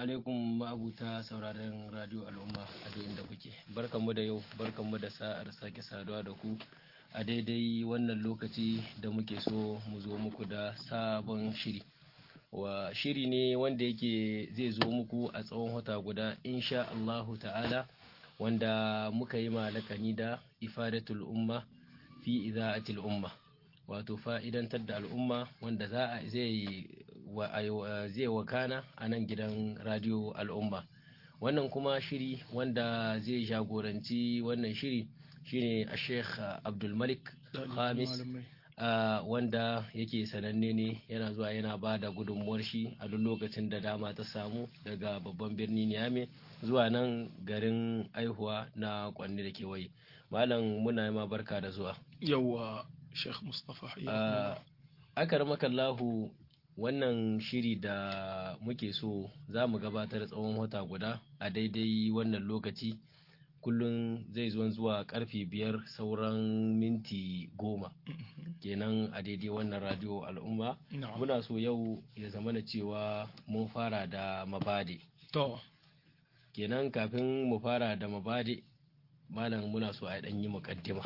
alaikum ma'abuta sauraron radio al'umma a duk inda kuke. Barkanmu da yau, barkanmu da sa'ar sake saduwa da ku a daidai wannan lokaci da muke so mu zo muku da sabon shiri. Shiri ne wanda yake zai zo muku a tsawon wata guda insha Allahu ta'ala, wanda muka yi malakani da ifadatul umma fi ida'atil umma, wato fa'idantar da al'umma wanda zai wakana a nan gidan radio al'umma. Wannan kuma shiri wanda zai jagoranci wannan shiri shine a Sheikh Abdul Malik Khamis, wanda yake sananne ne, yana zuwa yana ba da gudunmuwar shi a duk lokacin da dama ta samu daga babban birni Niamey zuwa nan garin aihuwa na Kwanni da kewaye. Malam muna ma barka da zuwa. Yawwa Sheikh Mustapha. Akarmakallahu, wannan shiri da muke so za mu gabatar tsawon wata guda a daidai wannan lokaci, kullum zai zuwa karfe 5 sauran minti 10 kenan a daidai wannan radio al'umma. Muna so yau ya zama da cewa mun fara da mabade. To kenan kafin mu fara da mabade, malam muna so a dan yi muqaddima.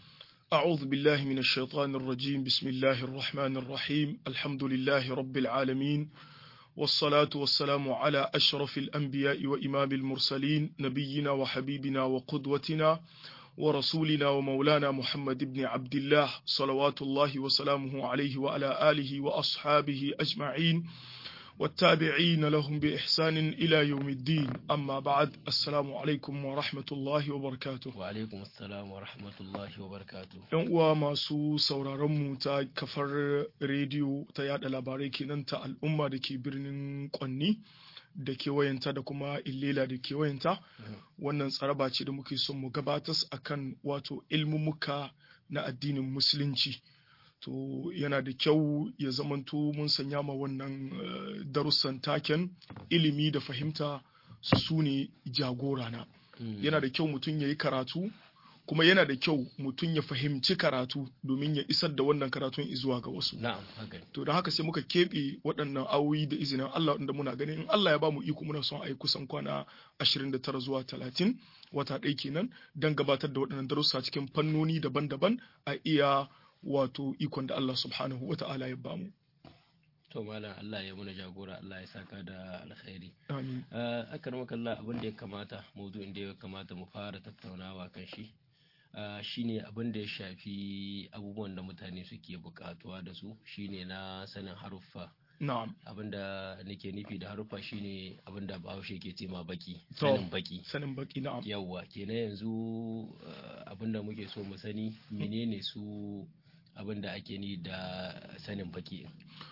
أعوذ بالله من الشيطان الرجيم. بسم الله الرحمن الرحيم. الحمد لله رب العالمين، والصلاة والسلام على أشرف الأنبياء وإمام المرسلين، نبينا وحبيبنا وقدوتنا ورسولنا ومولانا محمد بن عبد الله، صلوات الله وسلامه عليه وعلى آله وأصحابه أجمعين والتابعين لهم بإحسان إلى يوم الدين. أما بعد، السلام عليكم ورحمة الله وبركاته. وعليكم السلام ورحمة الله وبركاته. ‘Yan uwa masu sauraronmu ta kafar rediyo ta yada labarai kenan ta al'umma da ke birnin Kwanni da kewayenta da kuma Illela da kewayenta, wannan tsaraba ce da muke son mu gabatas akan wato ilmumuka na addinin musulunci. To yana da kyau ya zamanto mun sanya ma wannan darussan taken ilimi da fahimta su ne jagorana. Yana da kyau mutum ya yi karatu, kuma yana da kyau mutum ya fahimci karatu domin ya isar da wannan karatun zuwa ga wasu. To da haka sai muka keɓe waɗannan awoyi da izinin Allah, inda muna ganin in Allah ya ba mu iko muna son a yi kusan kwana 29 zuwa 30, wata ɗaya kenan, don gabatar da waɗannan darussa cikin fannoni daban-daban a iya wato ikon da Allah subhanahu wa ta'ala ya bamu. To malam, Allah ya muna jagora, Allah ya saka da alkhairi. Amin. Akarmakallah, abin da ya kamata, maudu'in da ya kamata mu fara tattaunawa kan shi shine abin da ya shafi abubuwan da mutane suke bukatuwa da su, shine na sanin haruffa. Na'am. Abin da nake nufi da haruffa shine abin da Bahaushe ke ce ma baki, sanin baki. Sanin baki, na'am. Yawwa, kenan yanzu abin da muke so mu sani menene su abin da ake ni da sanin baki.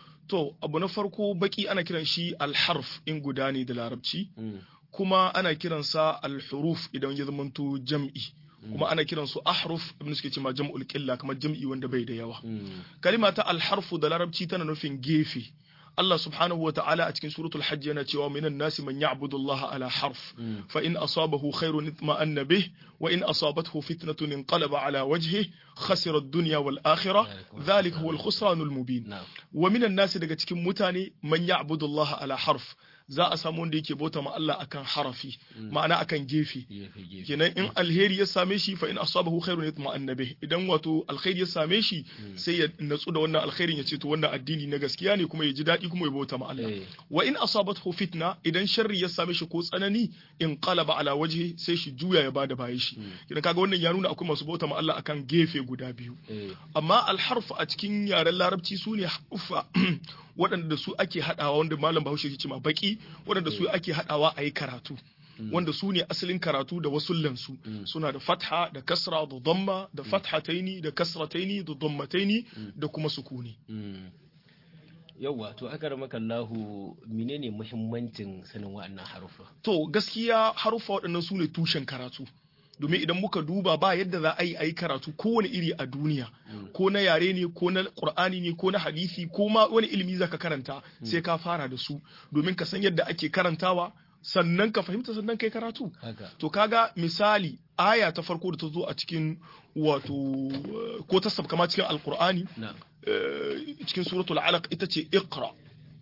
To abu na farko, baki ana kiran shi alharf in guda ne da larabci, kuma ana kiransa alhuruf idan ya zamanto jam'i, kuma ana kiransu ahruf abin suke ce ma jam'ul qilla, kamar jam'i wanda bai da yawa. Kalima ta alharfu da larabci tana nufin gefe. Allah subhanahu wa ta'ala a cikin suratul hajj yana cewa minan nasi man ya'budu Allah ala harf, fa in asabahu khairun itma'anna bih, wa in asabathu fitnatun inqalaba ala wajhihi khasira ad-dunya wal akhirah, dhalika huwa al-khusran al-mubin. Wa minan nasi, daga cikin mutane, man ya'budu Allah ala harf, za a samu wanda yake bauta ma Allah akan harafi, ma'ana akan gefe. Kenan in alheri ya same shi, fa in asabahu khairun yatma'anna bih, idan wato alkhairi ya same shi sai ya natsu da wannan alkhairin, ya ce to wannan addini na gaskiya ne, kuma ya ji daɗi kuma ya bauta ma Allah. Wa in asabathu fitna, idan sharri ya same shi ko tsanani, in qalaba ala wajhi, sai shi juya ya bada bayan shi. Kenan kaga wannan ya nuna akwai masu bauta ma Allah akan gefe guda biyu. Amma alharf a cikin yaren larabci su ne harufa waɗanda su ake haɗawa, wanda malam Bahaushe ya ce ma baki, waɗanda su ake haɗawa a yi karatu, wanda su ne asalin karatu da wasullansu. Suna da fatha da kasra da dhamma, da fathataini da kasrataini da dhammataini da kuma sukuni. Yawwa, to akarmakallahu, menene muhimmancin sanin waɗannan harufa? To gaskiya harufa waɗannan su ne tushen karatu. Domin idan muka duba, ba yadda za a yi karatu kowane iri a duniya, ko na yare ne, ko na Qur'ani ne, ko na hadisi, ko ma wani ilimi zaka karanta, sai ka fara da su domin ka san yadda ake karantawa, sannan ka fahimta, sannan kai karatu. To kaga misali, aya ta farko da ta zo a cikin wato ko ta sabkama cikin alqur'ani cikin suratul alaq ita ce iqra.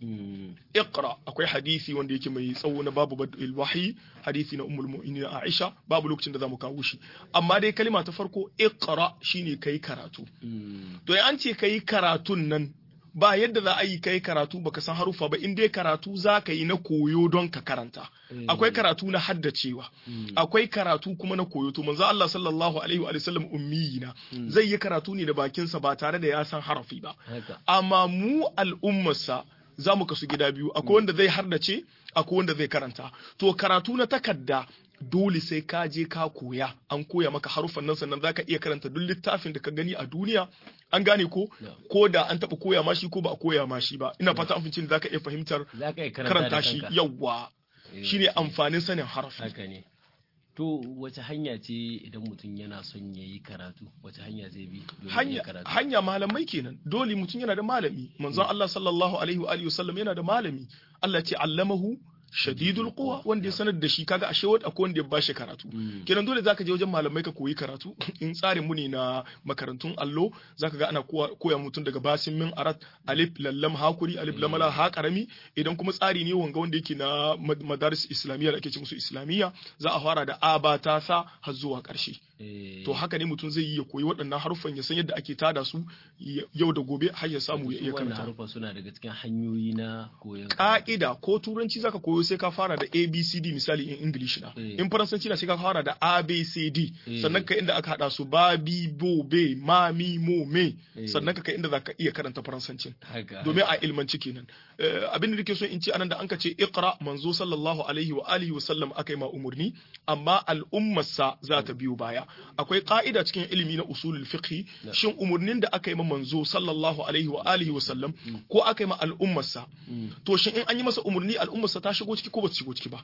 iqra akwai hadisi wanda yake mai tsawo na babu bad'il wahyi hadisi na ummul mu'minin Aisha babu lokacin da zamu kawo shi amma dai kalma ta farko iqra shine kai karatu to an ce kai karatun nan ba yadda za a yi kai karatu baka san harufa ba in dai karatu za ka yi na koyo don ka karanta akwai karatu na haddacewa akwai karatu kuma na koyo to manzo Allah sallallahu alaihi wa sallam ummiyina zai yi karatu ne da bakinsa ba tare da ya san harafi ba amma mu al'ummarsa za mu kasu gida biyu akwai wanda zai haddace akwai wanda zai karanta to karatu na takadda dole sai ka je ka koya an koya maka harufan nan sannan zaka iya karanta duk littafin da ka gani a duniya an gane ko da an taba koya mashi ko ba a koya mashi ba ina fata an fince zaka iya fahimtar karanta shi yawa shine amfanin sanin harafi haka ne to wace hanya ce idan mutum yana son yayi karatu wace hanya zai bi hanya malamai kenan dole mutum yana da malami manzon Allah sallallahu alaihi wa alihi wasallam yana da malami Allah ce allamahu shadidul quwa wanda ya sanar da shi kaga ashe wanda akwai wanda ya bashi karatu kenan dole zaka je wajen malamai ka koyi karatu in tsarin mu ne na makarantun allo zaka ga ana koya mutum daga basin min arat alif lallam hakuri alif lamala ha karami idan kuma tsari ne wanda yake na madaris islamiyya da ake ce musu islamiyya za a fara da aba ta sa har zuwa karshe to haka ne mutum zai yi ya koyi waɗannan haruffan ya san yadda ake tada su yau da gobe har ya samu ya iya karanta haruffan suna daga cikin hanyoyi na koyon ka'ida ko turanci zaka koyo sai ka fara da ABCD misali in English na in faransanci na sai ka fara da ABCD sannan ka inda aka hada su ba bi bo be ma mi mo me sannan ka kai inda zaka iya karanta faransancin domin a ilmanci kenan abin da nake so in ce anan da anka ce iqra manzo sallallahu alaihi wa alihi wa sallam akai ma umurni amma al'ummarsa za ta biyo baya akwai ka'ida cikin ilimi na usulul fiqh shin umurnin da aka yi ma manzo sallallahu alaihi wa alihi wa sallam ko aka yi ma al'ummarsa to shin in an yi masa umurni al'ummarsa ta shigo ciki ko ba ta shigo ciki ba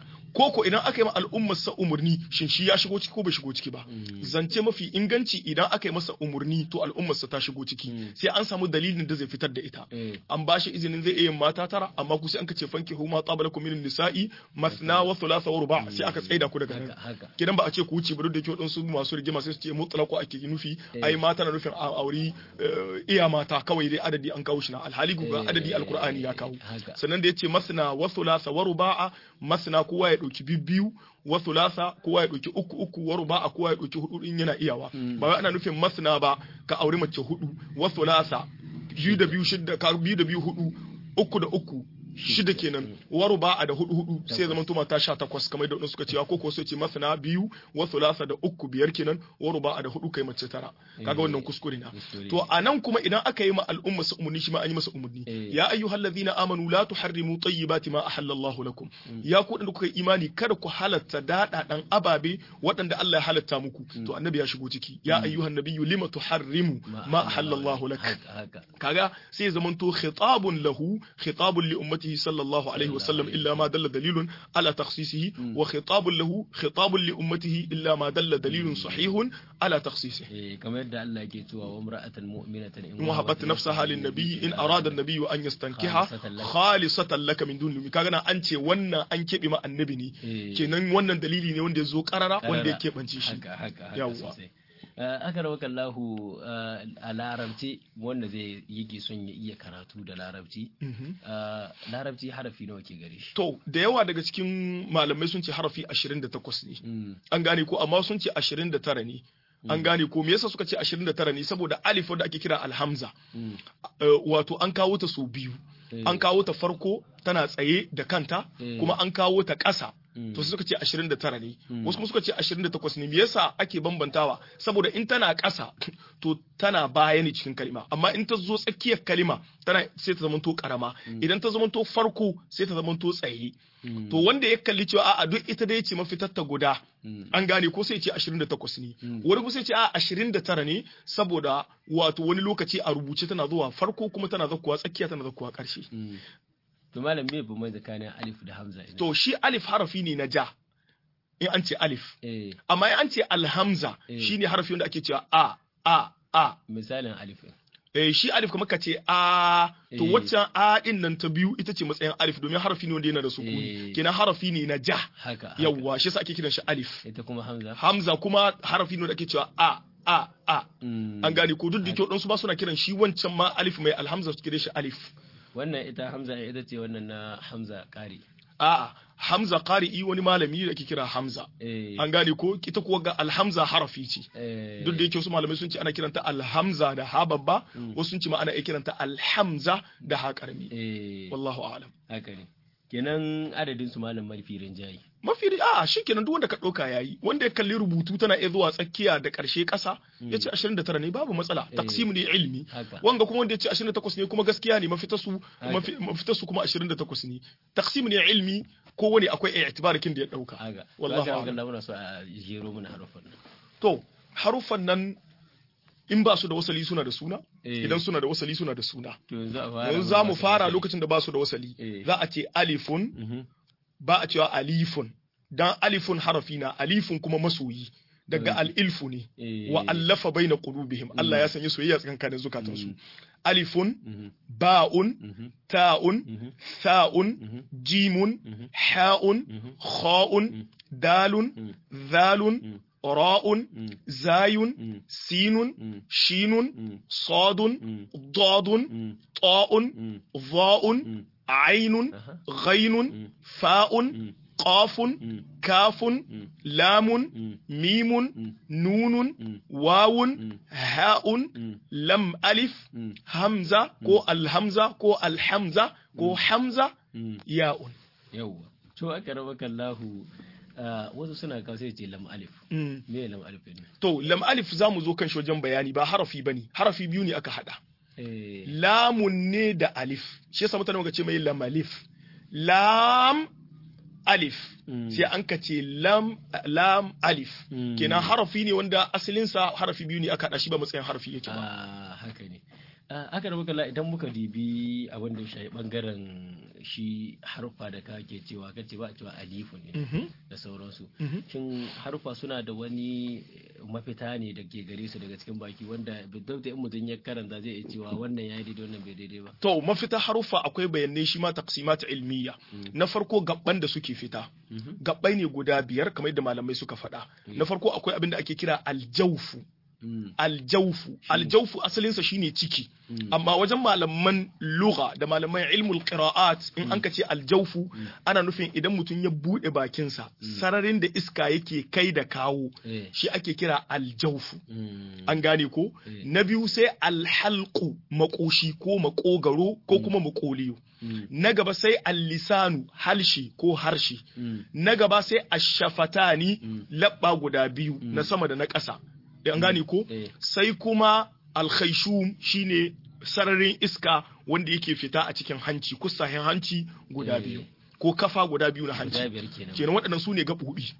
ko idan aka yi ma al'ummarsa umurni shin shi ya shigo ciki ko bai shigo ciki ba zance mafi inganci idan aka yi masa umurni to al'ummarsa ta shigo ciki sai an samu dalilin da zai fitar da ita an ba shi izinin zai iya mata tara amma ku sai an kace fanki huma qablakum min nisa'i mathna wa thulatha wa ruba' sai aka tsaida ku daga nan kidan ba a ce ku wuce ba duk da ke su masu rigima sai su ce mutlaqo ake nufi ai mata na nufin auri iya mata kawai dai adadi an kawo shi na alhali ga adadi alqur'ani ya kawo sannan da yace masna wa thulatha wa ruba'a masna kowa ya dauki bibbiyu wa thulatha kowa ya dauki uku wa ruba'a kowa ya dauki hudu in yana iyawa ba wai ana nufin masna ba ka auri mace hudu wa thulatha biyu da biyu shidda ka biyu da biyu hudu uku da uku shida kenan waru ba a da hudu sai zaman tuma ta 18 kamar da suka cewa ko sai ce masana biyu wa thulatha da uku biyar kenan waru ba a da hudu kai mace tara kaga wannan kuskure na to anan kuma idan aka yi ma al'umma su umurni shi ma an yi masa umurni ya ayyuhallazina amanu la tuharrimu tayyibati ma ahallallahu lakum ya ku da kuka imani kada ku halatta dadadan ababe waɗanda Allah ya halatta muku to annabi ya shigo ciki ya ayyuhan nabiyyu lima tuharrimu ma ahallallahu lak kaga sai zaman to khitabun lahu khitabun li ummati صلى الله عليه وسلم إلا ما دل دليل على تخصيصه وخطاب له خطاب لأمته إلا ما دل دليل صحيح على تخصيصه كما يدعى الله كيتوا وامرأة مؤمنة إن وهبت نفسها للنبي إن أراد النبي أن يستنكحها خالصة لك من دون كاغنا أنت وانا أنك بما النبي ني كنن وانا دليلي ني وند زو قرارا وند يكيبانشي شي يوا aka rawaka Allahu a larabci wanda zai yi son ya iya karatu da larabci larabci harafi nawa ke gare shi to da yawa daga cikin malamai sun ce harafi 28 ne an gane ko amma sun ce 29 ne an gane ko me yasa suka ce 29 ne saboda alif da ake kira alhamza wato an kawo ta so biyu an kawo ta farko tana tsaye da kanta kuma an kawo ta ƙasa to suka ce 29 ne wasu kuma suka ce 28 ne me yasa ake bambantawa saboda in tana ƙasa to tana baya ne cikin kalima amma in ta zo tsakiyar kalima tana sai ta zamanto karama idan ta zamanto farko sai ta zamanto tsaye to wanda ya kalli cewa a'a duk ita dai ce mafitar ta guda an gane ko sai ce 28 ne wani kuma sai ce a 29 ne saboda wato wani lokaci a rubuce tana zuwa farko kuma tana zakkuwa tsakiya tana zakkuwa ƙarshe to malam me bu mai tsakanin alif da hamza to shi alif harafi ne na ja in an ce alif amma in an ce alhamza shine harafi wanda ake cewa a misalin alif shi alif kuma ka ce a to waccan a din nan ta biyu ita ce matsayin alif domin harafi ne wanda yana da sukuni kenan harafi ne na ja yawwa shi yasa ake kiran shi alif ita kuma hamza kuma harafi ne wanda ake cewa a an gane ko duk da kyau dan su ba suna kiran shi wancan ma alif mai alhamza su kire shi alif wannan ita hamza ita ce wannan na hamza ƙari. a'a hamza qari'i wani malami da ake kira hamza an gane ko ita kuwa ga alhamza harafi ce duk da yake wasu malamai sun ce ana kiranta alhamza da ha babba wasu sun ce ma ana kiranta alhamza da ha karami wallahu a'lam haka ne kenan adadin su malam mafi rinjayi a'a shikenan duk wanda ka dauka yayi wanda ya kalli rubutu tana iya zuwa tsakiya da karshe kasa yace 29 ne babu matsala taqsim ne ilmi wanga kuma wanda yace 28 ne kuma gaskiya ne mafita su kuma 28 ne taqsim ne ilmi ko wani akwai i'tibarikin da ya dauka wallahi Allah muna so a jero mana harufan nan to harufan nan in ba su da wasali suna da suna idan suna da wasali suna da suna yanzu za mu fara lokacin da ba su da wasali za a ce alifun ba a cewa alifun dan alifun harafi na alifun kuma masoyi daga al'ilfu ne wa allafa baina qulubihim Allah ya sanya soyayya tsakankanin zukatansu alifun ba'un ta'un tha'un jimun ha'un kha'un dalun zalun ra'un zayun sinun shinun sadun dadun ta'un dha'un ainun ghainun fa'un qafun kafun lamun mimun nunun wawun ha'un lam alif hamza ko alhamza ko alhamza ko hamza ya'un yawwa to aka raba kallahu wasu suna kawo sai ce lam alif me lam alif ne to lam alif zamu zo kan shi wajen bayani ba harafi bane harafi biyu ne aka hada lamun ne da alif shi yasa mutane muka ce mai lam alif lam alif sai an ka ce lam alif kenan harafi ne wanda asalinsa harafi biyu ne aka hada shi ba matsayin harafi yake ba haka ne aka da muka idan muka dibi abin da shi bangaren shi harfa da kake cewa kace ba cewa alifun ne da sauransu shin harfa suna da wani mafita ne da ke gare su daga cikin baki wanda bidda in mutum ya karanta zai iya cewa wannan yayi daidai wannan bai daidai ba to mafita harfa akwai bayanai shi ma taqsimat ilmiya na farko gabban da suke fita gabbai ne guda biyar kamar yadda malamai suka faɗa na farko akwai abin da ake kira aljawfu aljawfu asalinsa shine ciki amma wajen malaman lugha da malaman ilmul qira'at in an kace aljawfu ana nufin idan mutum ya bude bakinsa sararin da iska yake kai da kawo shi ake kira aljawfu an gane ko na biyu sai alhalqu makoshi ko makogaro ko kuma makoliyo na gaba sai allisanu halshi ko harshe na gaba sai ashafatani labba guda biyu na sama da na ƙasa an gane ko sai kuma alkhaishum shine sararin iska wanda yake fita a cikin hanci kusahin hanci guda biyu ko kafa guda biyu na hanci kenan waɗannan su ne gaɓoɓi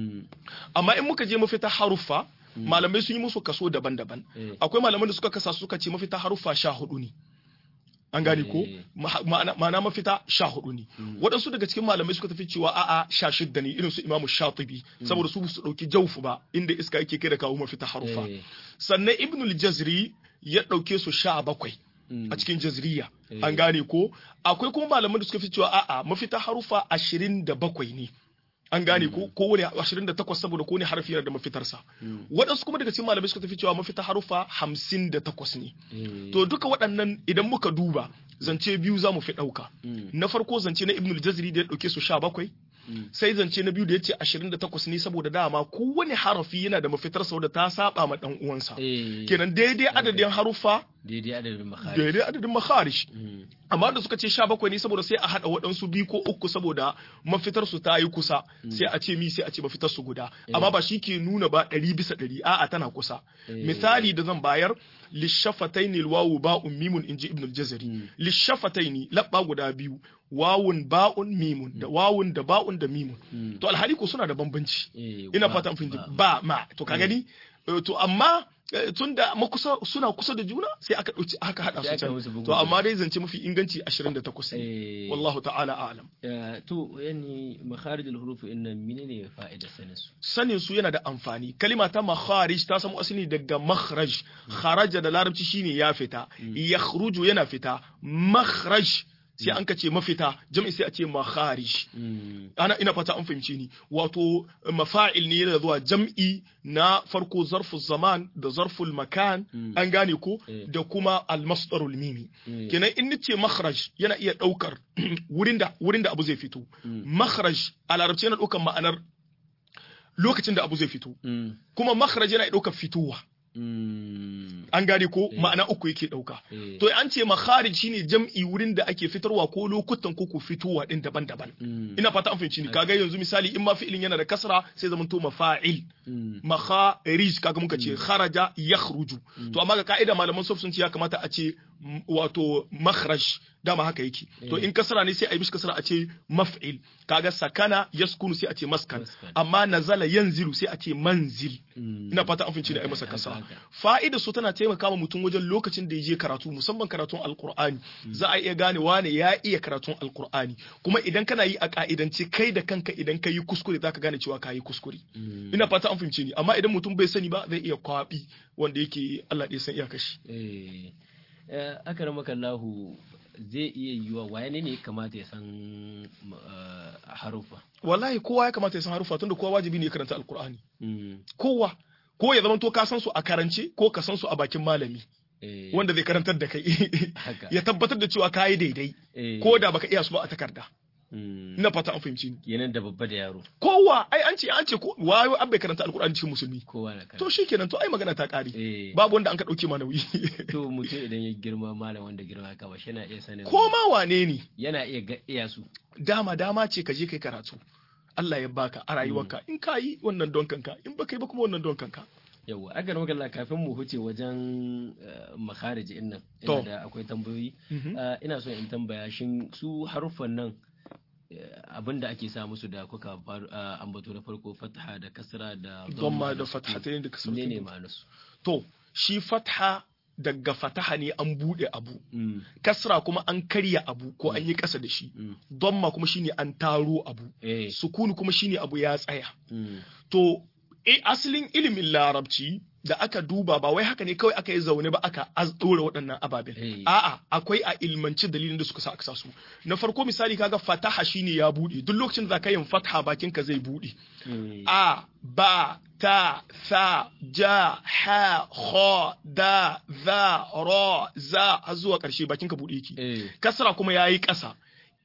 amma in muka je mafita haruffa malamai sun yi musu kaso daban-daban akwai malaman da suka kasa suka ce mafita haruffa 14 ne an gane ko ma'ana mafita 14 ne waɗansu daga cikin malamai suka tafi cewa a'a 16 ne irin su imamu shatibi saboda su ɗauki jawfu ba inda iska yake kai da kawo mafita harufa sannan ibnul jazri ya ɗauke su 17 a cikin jazriya an gane ko akwai kuma malaman da suka fi cewa a'a mafita harufa 27 ne an gane ko kowane 28 saboda kowane harfi yana da mafitarsa waɗansu kuma daga cikin malamai suka tafi cewa mafita harufa 58 ne to duka waɗannan idan muka duba zance biyu za mu fi ɗauka na farko zance na ibnul jazri da ya ɗauke su 17 sai zance na biyu da ya ce 28 ne saboda dama kowane harafi yana da mafitarsa wadda ta saba ma ɗan uwansa kenan daidai adadin harufa daidai adadin makharij amma da suka ce 17 ne saboda sai a hada waɗansu biyu ko uku saboda mafitar su ta yi kusa sai a ce sai a ce mafitar su guda amma ba shi ke nuna ba 100% a'a tana kusa misali da zan bayar lishafataini alwawu ba'un mimun inji ibn al-jazari lishafataini labba guda biyu wawun ba'un mimun da wawun da ba'un da mimun to alhali ko suna da bambanci ina fata an fahimta ba ma to ka gani to amma tunda makusa suna kusa da juna sai aka dauki aka hada su can to amma dai zance mafi inganci 28 wallahu ta'ala a'lam to yani makharij al-huruf inna menene fa'idar sanin su yana da amfani kalima ta makharij ta samu asali daga makhraj kharaja da larabci shine ya fita yakhruju yana fita makhraj sai an ka ce mafita jam'i sai a ce makharij ina fata an fahimce ni wato mafa'il ne yana zuwa jam'i na farko zarfu zaman da zarful makan an gane ko da kuma al-masdarul mimi kenan in nace makhraj yana iya daukar wurin da abu zai fito makhraj a larabci yana daukar ma'anar lokacin da abu zai fito kuma makhraj yana daukar fitowa an gane ko ma'ana uku yake dauka to an ce makharij shine jam'i wurin da ake fitarwa ko lokutan ko fitowa din daban-daban ina fata an fahimci ni kaga yanzu misali in ma fi'ilin yana da kasra sai zaman to mafa'il makharij kaga muka ce kharaja yakhruju to amma ga kaida malaman sun ce ya kamata a ce wato makhraj dama haka yake to in kasra ne sai a yi mishi kasra a ce maf'il kaga sakana yaskunu sai a ce maskan amma nazala yanzilu sai a ce manzil ina fata an fahimci da ai masa kasra fa'ida su tana taimaka ma mutum wajen lokacin da yaje karatu musamman karatun alqur'ani za a iya gane wane ya iya karatun alqur'ani kuma idan kana yi a ka'idance kai da kanka idan ka yi kuskure zaka gane cewa ka yi kuskure ina fata an fahimci ni amma idan mutum bai sani ba zai iya kwabi wanda yake Allah ya san iyakar shi akramakallahu zai iya yiwa waye ne kamata ya san harufa wallahi kowa ya kamata ya san harufa tunda kowa wajibi ne ya karanta alqur'ani kowa ko ya zama to ka san su a karance ko ka san su a bakin malami wanda zai karantar da kai ya tabbatar da cewa kai daidai ko da baka iya su ba a takarda ina fata an fahimci ni yanan da babba da yaro kowa ai an ce ko wayo an bai karanta alqur'ani cikin musulmi kowa na karanta to shikenan to ai magana ta kare babu wanda an ka dauke ma nauyi to mutum idan ya girma malam wanda girma ka ba shi yana iya sanin ko ma wane ne yana iya su dama ce ka je kai karatu Allah ya baka a rayuwarka in ka yi wannan don kanka in baka yi ba kuma wannan don kanka yawa agar magana kafin mu huce wajen makharij din nan ina da akwai tambayoyi ina so in tambaya shin su haruffan nan abinda ake sa musu da kuka ambato na farko fatha da kasra da dhamma da fathatayn da kasra ne ma'anarsu to shi fatha daga fataha ne an bude abu kasra kuma an karya abu ko an yi kasa da shi dhamma kuma shine an taro abu sukun kuma shine abu ya tsaya to asalin ilimin larabci da aka duba ba wai haka ne kawai aka yi zaune ba aka dora waɗannan ababen a'a akwai a ilmanci dalilin da suka sa aka su na farko misali kaga fataha shine ya bude duk lokacin da zaka yin fataha bakin ka zai bude a ba ta sa ja ha kha da za ra za har zuwa karshe bakin ka bude yake kasra kuma yayi kasa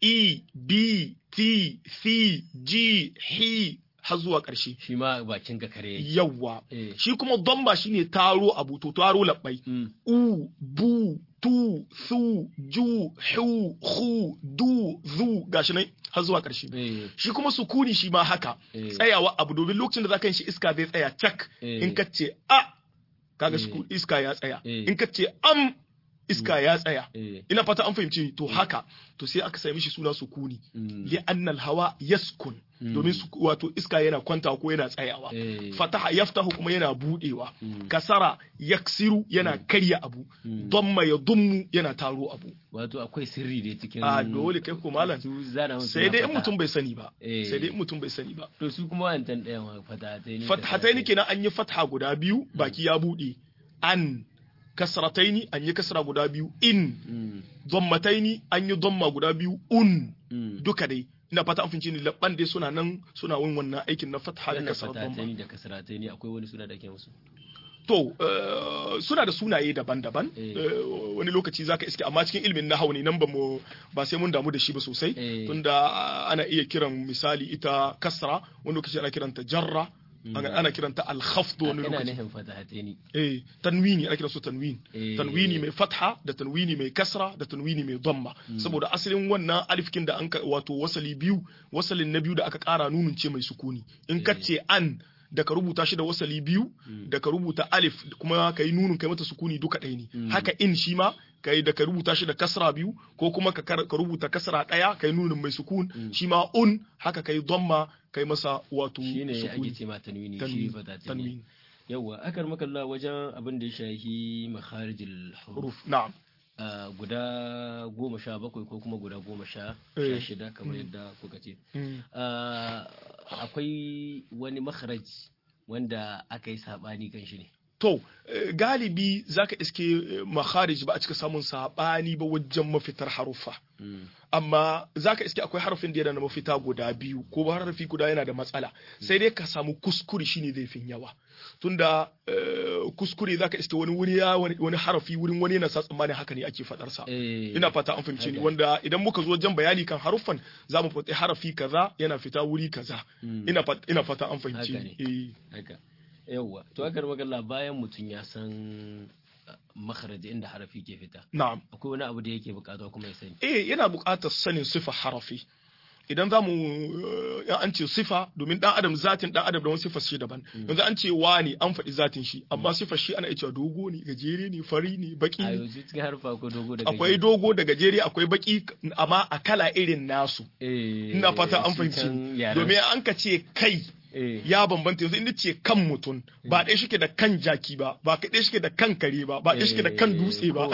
e b t c g h har zuwa ƙarshe. Shi ma bakin ka kare yake. Yawwa. Shi kuma dhamma shine taro abu to taro labbai. U, bu, tu, su, ju, hu, hu, du, zu gashi nan har zuwa ƙarshe. Shi kuma sukuni shi ma haka. Tsayawa abu domin lokacin da zaka yin shi iska zai tsaya cak. In ka ce a kaga iska ya tsaya. In ka ce am iska ya tsaya ina fata an fahimci to haka to sai aka sami shi suna sukuni li annal hawa yaskun domin wato iska yana kwanta ko yana tsayawa fataha yaftahu kuma yana budewa kasara yaksiru yana karya abu damma ya dummu yana taro abu wato akwai sirri da cikin a dole kai ko malam sai dai in mutum bai sani ba sai dai in mutum bai sani ba to su kuma wantan ɗayan fatahataini kenan an yi fatha guda biyu baki ya bude an kasrataini an yi kasra guda biyu in dhammataini an yi dhamma guda biyu duka dai ina fata an finci ni labban dai suna nan suna yin wannan aikin na fatha da kasra dhamma da kasrataini akwai wani suna da ke musu to suna da sunaye daban-daban wani lokaci zaka iske amma cikin ilimin nahwu ne nan ba sai mun damu da shi ba sosai tunda ana iya kiran misali ita kasra wani lokaci ana kiranta jarra ana kiranta al-khafd wani lokaci ina nufin fatahataini tanwini ana kiransu tanwini mai fatha da tanwini mai kasra da tanwini mai dhamma saboda asalin wannan alifkin da an wato wasalin na biyu da aka kara nunun ce mai sukuni in kace an da ka rubuta shi da wasali biyu da ka rubuta alif kuma ka yi nunun kai mata sukuni duka ɗaya ne haka in shi ma kai da ka rubuta shi da kasra biyu ko kuma ka rubuta kasra ɗaya kai nunin mai sukun shi ma haka kai dhamma kai masa wato shine ake ce ma tanwini shi fatatini yawa akar makalla wajen abin da ya shahi makharijul huruf na'am guda 17 ko kuma guda 16 kamar yadda kuka ce akwai wani makharaj wanda aka yi sabani kan shi ne to galibi zaka iske makharij ba a cika samun sabani ba wajen mafitar haruffa amma zaka iske akwai harafin da yana da mafita guda biyu ko ba harafi guda yana da matsala sai dai ka samu kuskure shine zai fin yawa tunda kuskure zaka iske wani harafi wurin wani yana sa tsammanin haka ne ake fadar sa ina fata an fahimce ni wanda idan muka zo wajen bayani kan haruffan zamu fata harafi kaza yana fita wuri kaza ina fata an fahimce ni yawwa to aka magana bayan mutum ya san makharaji inda harafi ke fita na'am akwai wani abu da yake bukata kuma ya sani yana bukatar sanin sifa harafi idan zamu an ce sifa domin dan adam zatin dan adam da wani sifar shi daban yanzu an ce wani an faɗi zatin shi amma sifar shi ana cewa dogo ne gajere ne fari ne baki ne cikin harfa ko dogo da akwai dogo da gajere akwai baki amma a kala irin nasu ina fata an fahimci domin an ka ce kai ya bambanta yanzu inda ce kan mutum ba ɗaya shike da kan jaki ba ba ɗaya shike da kan kare ba ba ɗaya shike da kan dutse ba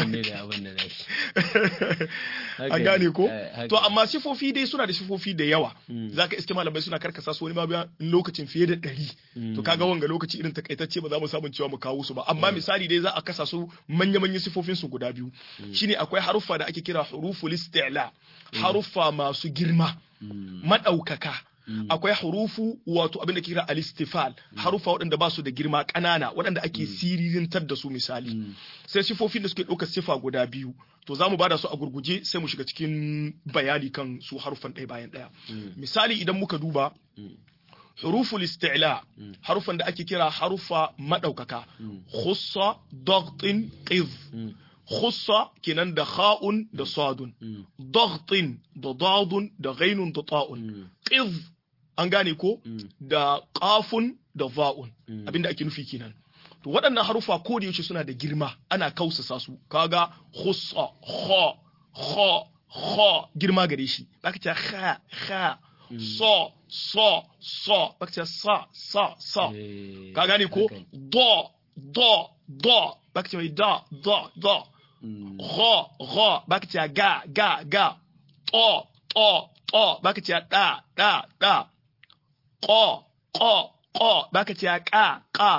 an gane ko to amma sifofi dai suna da sifofi da yawa zaka iske malamai suna karkasa su wani ma lokacin fiye da 100 to kaga wanga lokaci irin takaitacce ba za mu samu cewa mu kawo su ba amma misali dai za a kasa su manya-manyan sifofin su guda biyu shine akwai haruffa da ake kira huruful isti'la haruffa masu girma madaukaka akwai hurufu wato abin da ke kira al-istifal harufa waɗanda ba su da girma ƙanana waɗanda ake siririntar da su misali sai sifofin da suke ɗaukar sifa guda biyu to za mu bada su a gurguje sai mu shiga cikin bayani kan su harufan ɗaya bayan ɗaya misali idan muka duba huruful isti'la harufan da ake kira harufa madaukaka khussa dagtin qiz khussa kenan da kha'un da sadun dagtin da dadun da ghainun da ta'un qiz an gane ko da qafun da za'un abinda ake nufi kenan to waɗannan harufa ko da yaushe suna da girma ana kausasa su kaga khussa kha girma gare shi baka ce kha so baka ce sa ka gane ko do baka ce da gha baka ce ga to baka ce da ko baka ce ka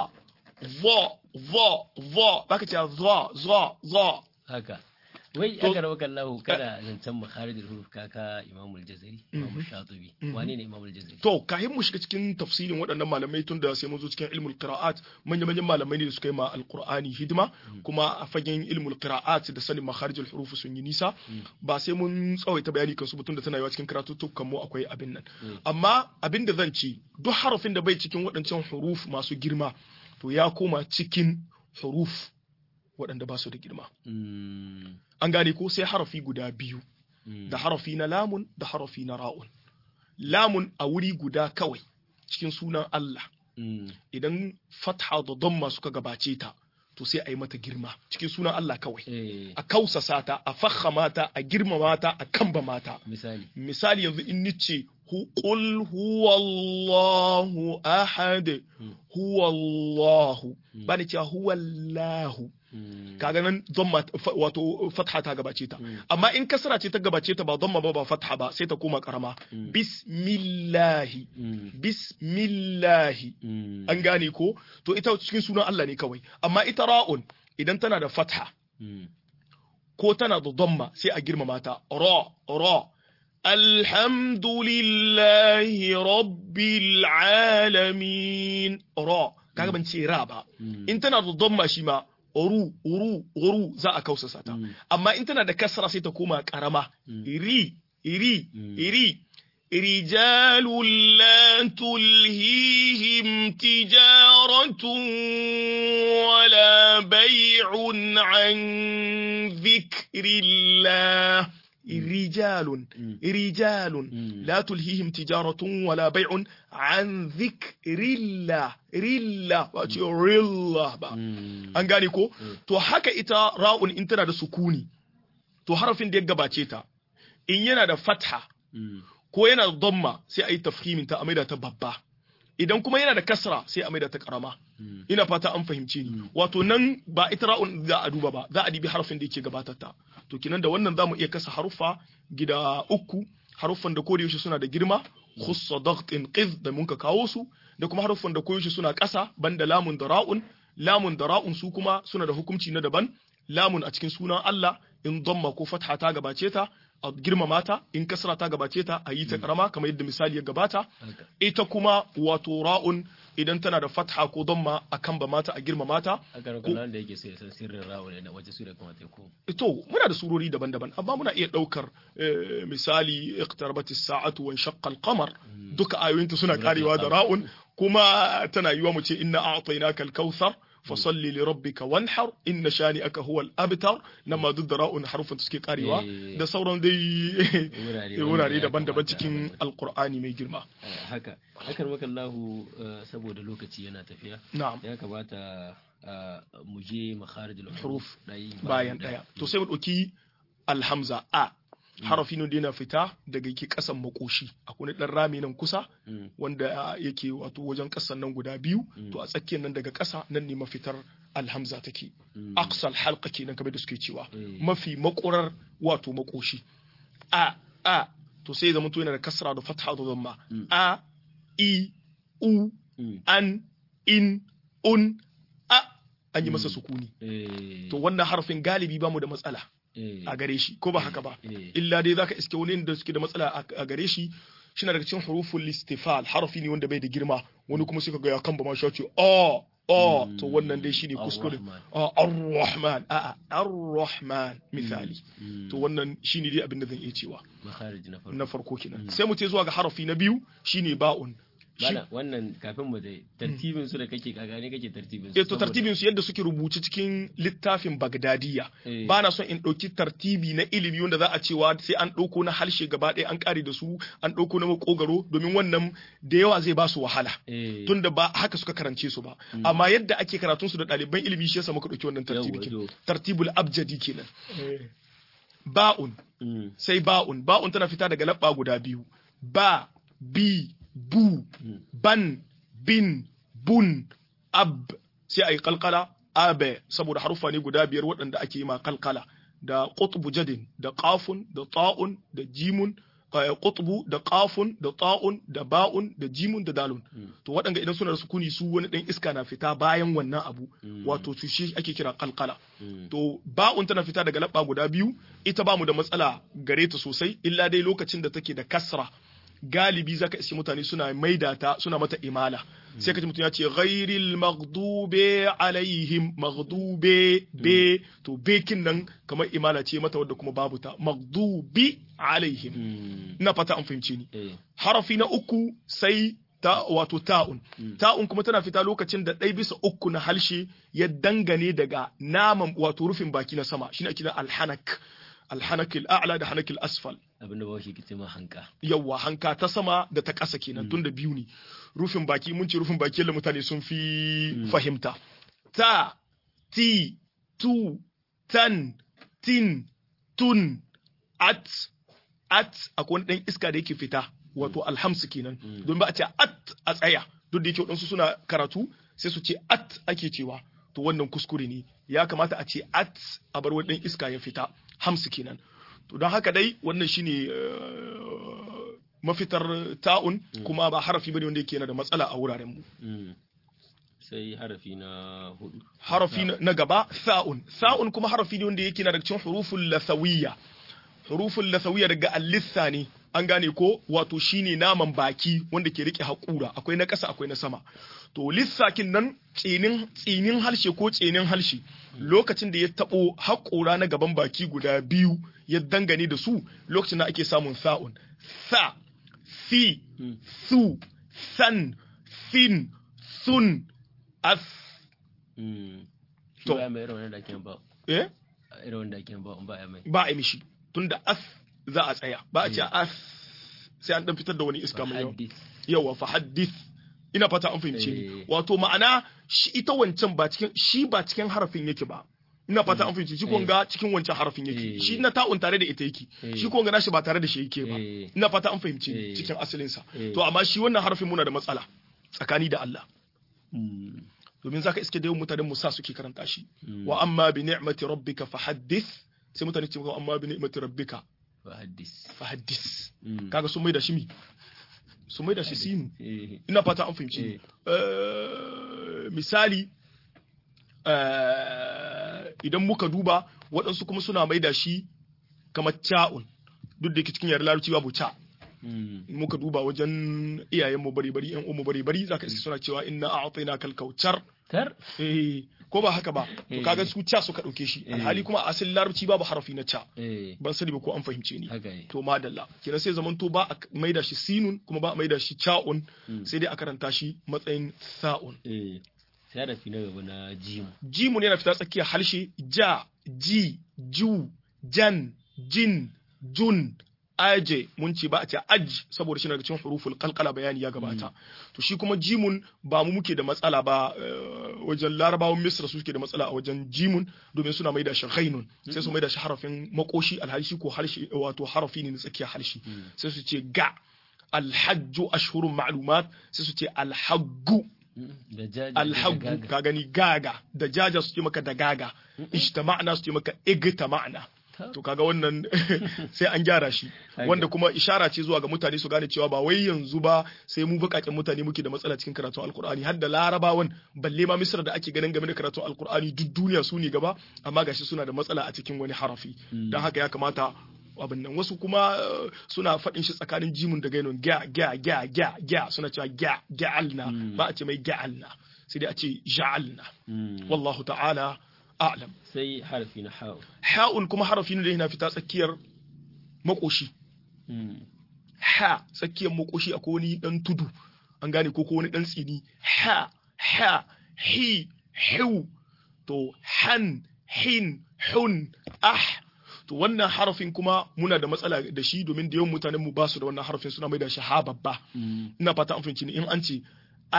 vo baka ce zo haka wai aka rawa kallahu kada zancen makharijul huruf kaka imamul jazari imamul shatibi wane ne imamul jazari to kahin mu shiga cikin tafsirin waɗannan malamai tun da sai mun zo cikin ilmul qira'at manyan malamai ne da suka yi ma alqur'ani hidima kuma a fagen ilmul qira'at da sanin makharijul huruf sun yi nisa ba sai mun tsawaita bayani kan su tun da tana yawa cikin karatuttukan mu akwai abin nan amma abin da zan ce duk harafin da bai cikin waɗancan huruf masu girma to ya koma cikin huruf waɗanda ba su da girma an gane ko sai harafi guda biyu da harafi na lamun da harafi na ra'un lamun a wuri guda kawai cikin sunan Allah idan fatha da damma suka gabace ta to sai a yi mata girma cikin sunan Allah kawai a kausasa ta a fakhama ta a girmama ta a kamba mata misali yanzu in nice qul huwallahu ahad huwallahu ba ni cewa huwallahu kaga nan dhamma wato fatha ta gabace ta amma in kasra ce ta gabace ta ba dhamma ba fatha ba sai ta koma karama bismillahi an gane ko to ita cikin sunan Allah ne kawai amma ita ra'un idan tana da fatha ko tana da dhamma sai a girmama ta ra alhamdulillahi rabbil alamin ra kaga ban ce ra ba in tana da dhamma shi ma uru za a kausasa ta amma in tana da kasra sai ta koma karama iri rijalun la tulhihim tijaratun wala bay'un an dhikrillah رجال لا تلهيهم تجارة ولا بيع عن ذكر الله an gane ko to haka ita ra'un in tana da sukuni to harafin da ya gabace ta in yana da fatha ko yana da dhamma sai a yi tafhimin ta a maida ta babba idan kuma yana da kasra sai a maida ta karama ina fata an fahimce ni wato nan ba ita ra'un za a duba ba za a dibi harafin da yake gabatar ta to kinan da wannan zamu iya kasa haruffa gida uku haruffan da kodayaushe suna da girma khussa daghtin qiz da mun ka kawo su da kuma haruffan da kodayaushe suna kasa banda lamun da ra'un lamun da ra'un su kuma suna da hukunci na daban lamun a cikin sunan Allah in damma ko fatha ta gabace ta a girmama ta in kasra ta gabace ta a yi ta karama kamar yadda misali ya gabata ita kuma wato ra'un idan tana da fatha ko damma a kan ba mata a girmama ta a karkar da yake sai san sirrin ra'un ne wace sura kuma ta ko to muna da surori daban-daban amma muna iya daukar misali iqtarabat as-sa'atu wa inshaqqa al-qamar duka ayoyinta suna karewa da ra'un kuma tana yiwa mu ce inna a'tainaka al-kautsar fasalli li rabbika wanhar inna shani'aka huwa al-abtar nama duk da ra'un harufin suke karewa da sauran dai wurare daban-daban cikin alqur'ani mai girma haka hakan makallahu saboda lokaci yana tafiya ya kamata mu je makharijul huruf bayan daya to sai mu dauki alhamza a harafi ne da yana fita daga yake kasan makoshi akwai dan rami nan kusa wanda yake wato wajen kasan nan guda biyu to a tsakiyar nan daga kasa nan ne mafitar alhamza take aqsal halqa kenan kamar da suke cewa mafi makorar wato makoshi a to sai zama to yana da kasra da fatha da dhamma a i u an in un a an yi masa sukuni to wannan harafin galibi bamu da matsala a gare shi ko ba haka ba illa dai zaka iske wani da suke da matsala a gare shi shine daga cikin huruful istifal harafi ne wanda bai da girma wani kuma suka ga ya kan ba ma shi ce to wannan dai shine kuskure ar-rahman ar-rahman misali to wannan shine dai abin da zan iya cewa na farko kenan sai mu ce zuwa ga harafi na biyu shine ba'un wannan kafin mu dai tartibin su da kake kagane kake tartibin su to tartibin su yadda suke rubuce cikin littafin Bagdadiya ba na son in dauki tartibi na ilimi wanda za a cewa sai an dauko na harshe gaba ɗaya an kare da su an dauko na makogaro domin wannan da yawa zai ba su wahala tunda ba haka suka karance su ba amma yadda ake karatun su da ɗaliban ilimi shi yasa muka dauki wannan tartibi tartibul abjadi kenan ba'un sai ba'un tana fita daga labba guda biyu ba bi bu ban bin bun ab sai a yi kalkala abe saboda harufa ne guda biyar waɗanda ake yi ma kalkala da qutbu jadin da qafun da ta'un da jimun qutbu da qafun da ta'un da ba'un da jimun da dalun to waɗanda idan suna da sukuni su wani ɗan iska na fita bayan wannan abu wato su shi ake kira kalkala to ba'un tana fita daga labba guda biyu ita ba mu da matsala gare ta sosai illa dai lokacin da take da kasra galibi zaka iske mutane suna maida ta suna mata imala sai kaji mutum ya ce ghairil maghdube alaihim maghdube be to be kin nan kamar imala ce mata wadda kuma babu ta maghdubi alaihim ina fata an fahimce ni harafi na uku sai ta wato ta'un kuma tana fita lokacin da ɗaya bisa uku na halshe ya dangane daga naman wato rufin baki na sama shine ake da alhanak al'a'la da hanakil asfal abinda ba shi kice ma hanka yawa hanka ta sama da ta ƙasa kenan tunda biyu ne rufin baki mun ce rufin baki yalla mutane sun fi fahimta ta ti tu tan tin tun at akwai dan iska da yake fita wato alhamsu kenan don ba a ce at a tsaya duk da yake wadansu suna karatu sai su ce at ake cewa to wannan kuskure ne ya kamata a ce at a bar wani dan iska ya fita hamsu kenan to don haka dai wannan shine mafitar ta'un kuma ba harafi bane wanda yake yana da matsala a wuraren mu sai harafi na hudu harafi na gaba sa'un kuma harafi ne wanda yake na daga cikin huruful lathawiyya daga al-litha ne an gane ko wato shine naman baki wanda ke rike hakura akwai na ƙasa akwai na sama to lissakin nan tsinin harshe ko tsinin harshe lokacin da ya tabo hakura na gaban baki guda biyu ya dangane da su lokacin da ake samun sa'un sa fi su san fin sun as to ya mai irin wanda ake ba irin wanda ake ba a mishi tunda as za a tsaya ba a ce as sai an dan fitar da wani iska mai yawa fa haddith ina fata an fahimce ni wato ma'ana shi ita wancan ba cikin harafin yake ba ina fata an fahimce shi kun ga cikin wancan harafin yake shi na ta'un tare da ita yake shi kun ga nashi ba tare da shi yake ba ina fata an fahimce ni cikin asalin sa to amma shi wannan harafin muna da matsala tsakani da Allah domin zaka iske da yawan mutanen musa suke karanta shi wa amma bi ni'mati rabbika fahaddith sai mutane ce amma bi ni'mati rabbika fahaddis kaga sun maida shi mi sun maida shi sinu ina fata an fahimci misali idan muka duba waɗansu kuma suna maida shi kamar ca'un duk da yake cikin yaren larabci babu ca muka duba wajen iyayen mu bari yan umu bari zaka iske suna cewa inna a'tayna kal kautsar ko ba haka ba to kaga su ca suka dauke shi alhali kuma a asalin larabci babu harafi na ca ban sani ba ko an fahimce ni to madalla kina sai zaman to ba a maida shi sinun kuma ba a maida shi ca'un sai dai a karanta shi matsayin sa'un sai harafi na gaba na jimu jimun yana fita tsakiyar harshe ja ji ju jan jin jun aje mun ce ba a ce aj saboda shi daga cikin huruful qalqala bayani ya gabata to shi kuma jimun ba mu muke da matsala ba wajen larabawan misra suke da matsala a wajen jimun domin suna maida shi ghainun sai su maida shi harafin makoshi alhalshi ko harshe wato harafi ne na tsakiyar harshe sai su ce ga alhajju ashhurun ma'lumat sai su ce alhaggu alhaggu ka gani gaga da jaja su ce maka da gaga ijtama'na su ce maka igtama'na to kaga wannan sai an gyara shi wanda kuma ishara ce zuwa ga mutane su gane cewa ba wai yanzu ba sai mu bukakin mutane muke da matsala cikin karatun alkur'ani har da larabawan balle ma misra da ake ganin game da karatun alkur'ani duk duniya su ne gaba amma gashi suna da matsala a cikin wani harafi dan haka ya kamata abin nan wasu kuma suna faɗin shi tsakanin jimun da gainon gya suna cewa ga'alna ba a ce mai ga'alna sai dai a ce ja'alna wallahu ta'ala a'lam sai harfi na ha'un ha'un kuma harfi ne da yana fita tsakiyar makoshi ha tsakiyar makoshi akwai wani dan tudu an gane ko wani dan tsini ha hi hu to han hin hun to wannan harafin kuma muna da matsala da shi domin da yawan mutanen mu ba su da wannan harafin suna mai da shi ha babba ina fata an fahimci ni in an ce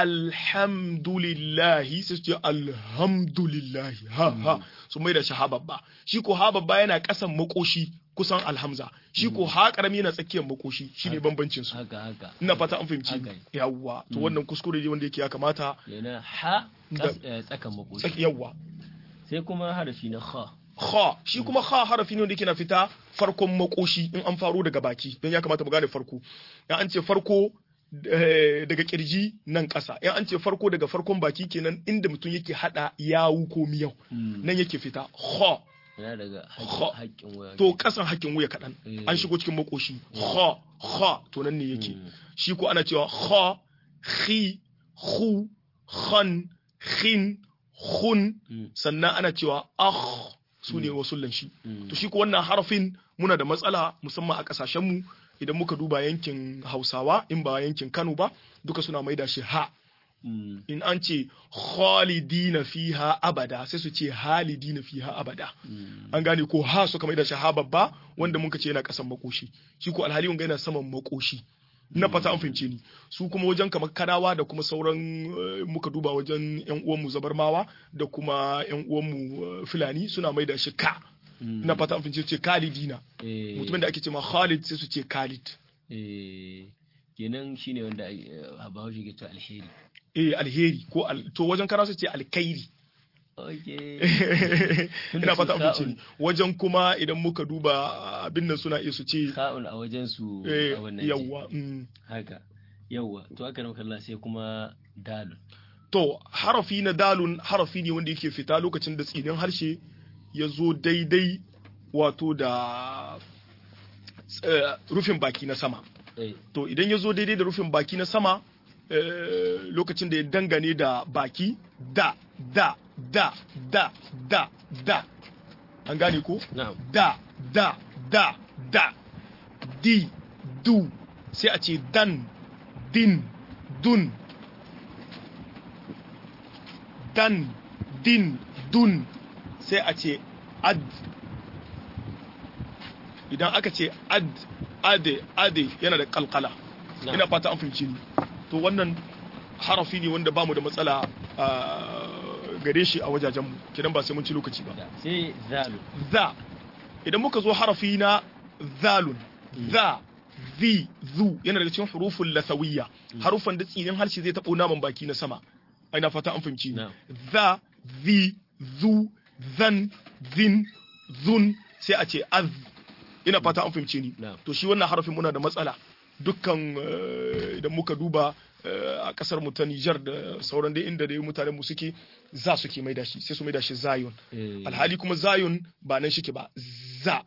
alhamdulillahi sai su ce alhamdulillahi ha su mai da shi ha babba shi ko ha babba yana kasan makoshi kusan alhamza shi ko ha karami yana tsakiyar makoshi shine bambancin su ina fata an fahimci yawwa to wannan kuskure ne wanda yake ya kamata yana ha tsakan makoshi yawwa sai kuma harafi na kha shi kuma kha harafi ne wanda yake na fita farkon makoshi in an faro daga baki don ya kamata mu gane farko in an ce farko daga kirji nan ƙasa in an ce farko daga farkon baki kenan inda mutum yake hada yawu ko miyau nan yake fita kha to kasan haƙƙin wuya kaɗan an shigo cikin makoshi kha to nan ne yake shi ko ana cewa kha khi khu khan khin khun sannan ana cewa su ne wasullan shi to shi ko wannan harafin muna da matsala musamman a kasashenmu idan muka duba yankin Hausawa in ba yankin Kano ba duka suna maida shi ha in an ce khalidina fiha abada sai su ce halidina fiha abada an gane ko ha suka maida shi ha babba wanda muka ce yana kasan makoshi shi ko alhali wanga yana saman makoshi na fata an fahimce ni su kuma wajen kamar kanawa da kuma sauran muka duba wajen yan uwanmu zabarmawa da kuma yan uwanmu fulani suna maida shi ka na fata an fahimce ce khalidina mutumin da ake ce ma khalid sai su ce khalid kenan shine wanda Bahaushe ke cewa alheri alheri ko to wajen kana su ce alkhairi ina fata an fice wajen kuma idan muka duba abin nan suna iya su ce ka'un a wajen su a wannan yawa haka yawa to aka nan kallon sai kuma dalun to harafi na dalun harafi ne wanda yake fita lokacin da tsinin harshe ya zo daidai wato da rufin baki na sama to idan ya zo daidai da rufin baki na sama lokacin da ya dangane da baki da an gane ko da di du sai a ce dan din dun dan din dun sai a ce ad idan aka ce ade yana da kalkala ina fata an fahimci ni to wannan harafi ne wanda bamu da matsala gare shi a wajajenmu kidan ba sai mun ci lokaci ba sai zalun za idan muka zo harafi na zalun za zi zu yana daga cikin huruful lasawiyya harufan da tsinin harshe zai tabo naman baki na sama ina fata an fahimci ni za zi zu zan zin zun sai a ce az ina fata an fahimce ni to shi wannan harafin muna da matsala dukkan idan muka duba a kasar mu ta Niger da sauran dai inda dai mutanen mu suke za suke maida shi sai su maida shi zayun alhali kuma zayun ba nan shike ba za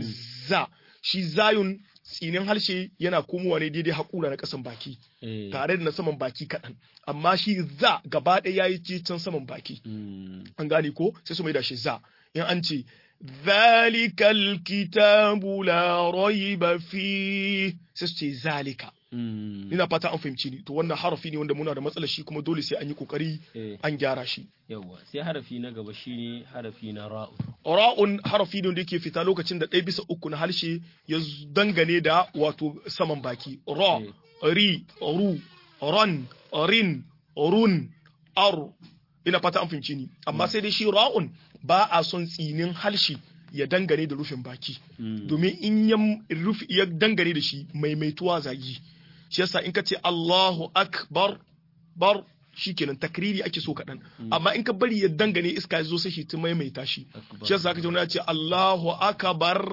shi zayun tsinin harshe yana komowa ne daidai haƙura na ƙasan baki tare da na saman baki kaɗan amma shi za gaba ɗaya ya yi can saman baki an gane ko sai su mai da shi za in an ce zalikal kitabu la raiba fi sai su ce zalika ina fata an fahimci ni to wannan harafi ne wanda muna da matsala shi kuma dole sai an yi kokari an gyara shi yawa sai harafi na gaba shine harafi na ra'un ra'un harafi ne wanda yake fita lokacin da 1/3 na harshe ya dangane da wato saman baki ra ri ru ran rin run ar ina fata an fahimci ni amma sai dai shi ra'un ba a son tsinin harshe ya dangane da rufin baki domin in ya dangane da shi maimaituwa zagi shi yasa in ka ce Allahu akbar bar shikenan takriri ake so kaɗan amma in ka bari ya dangane iska ya zo sai shi ta maimaita shi shi yasa ka ji wani ya ce Allahu akbar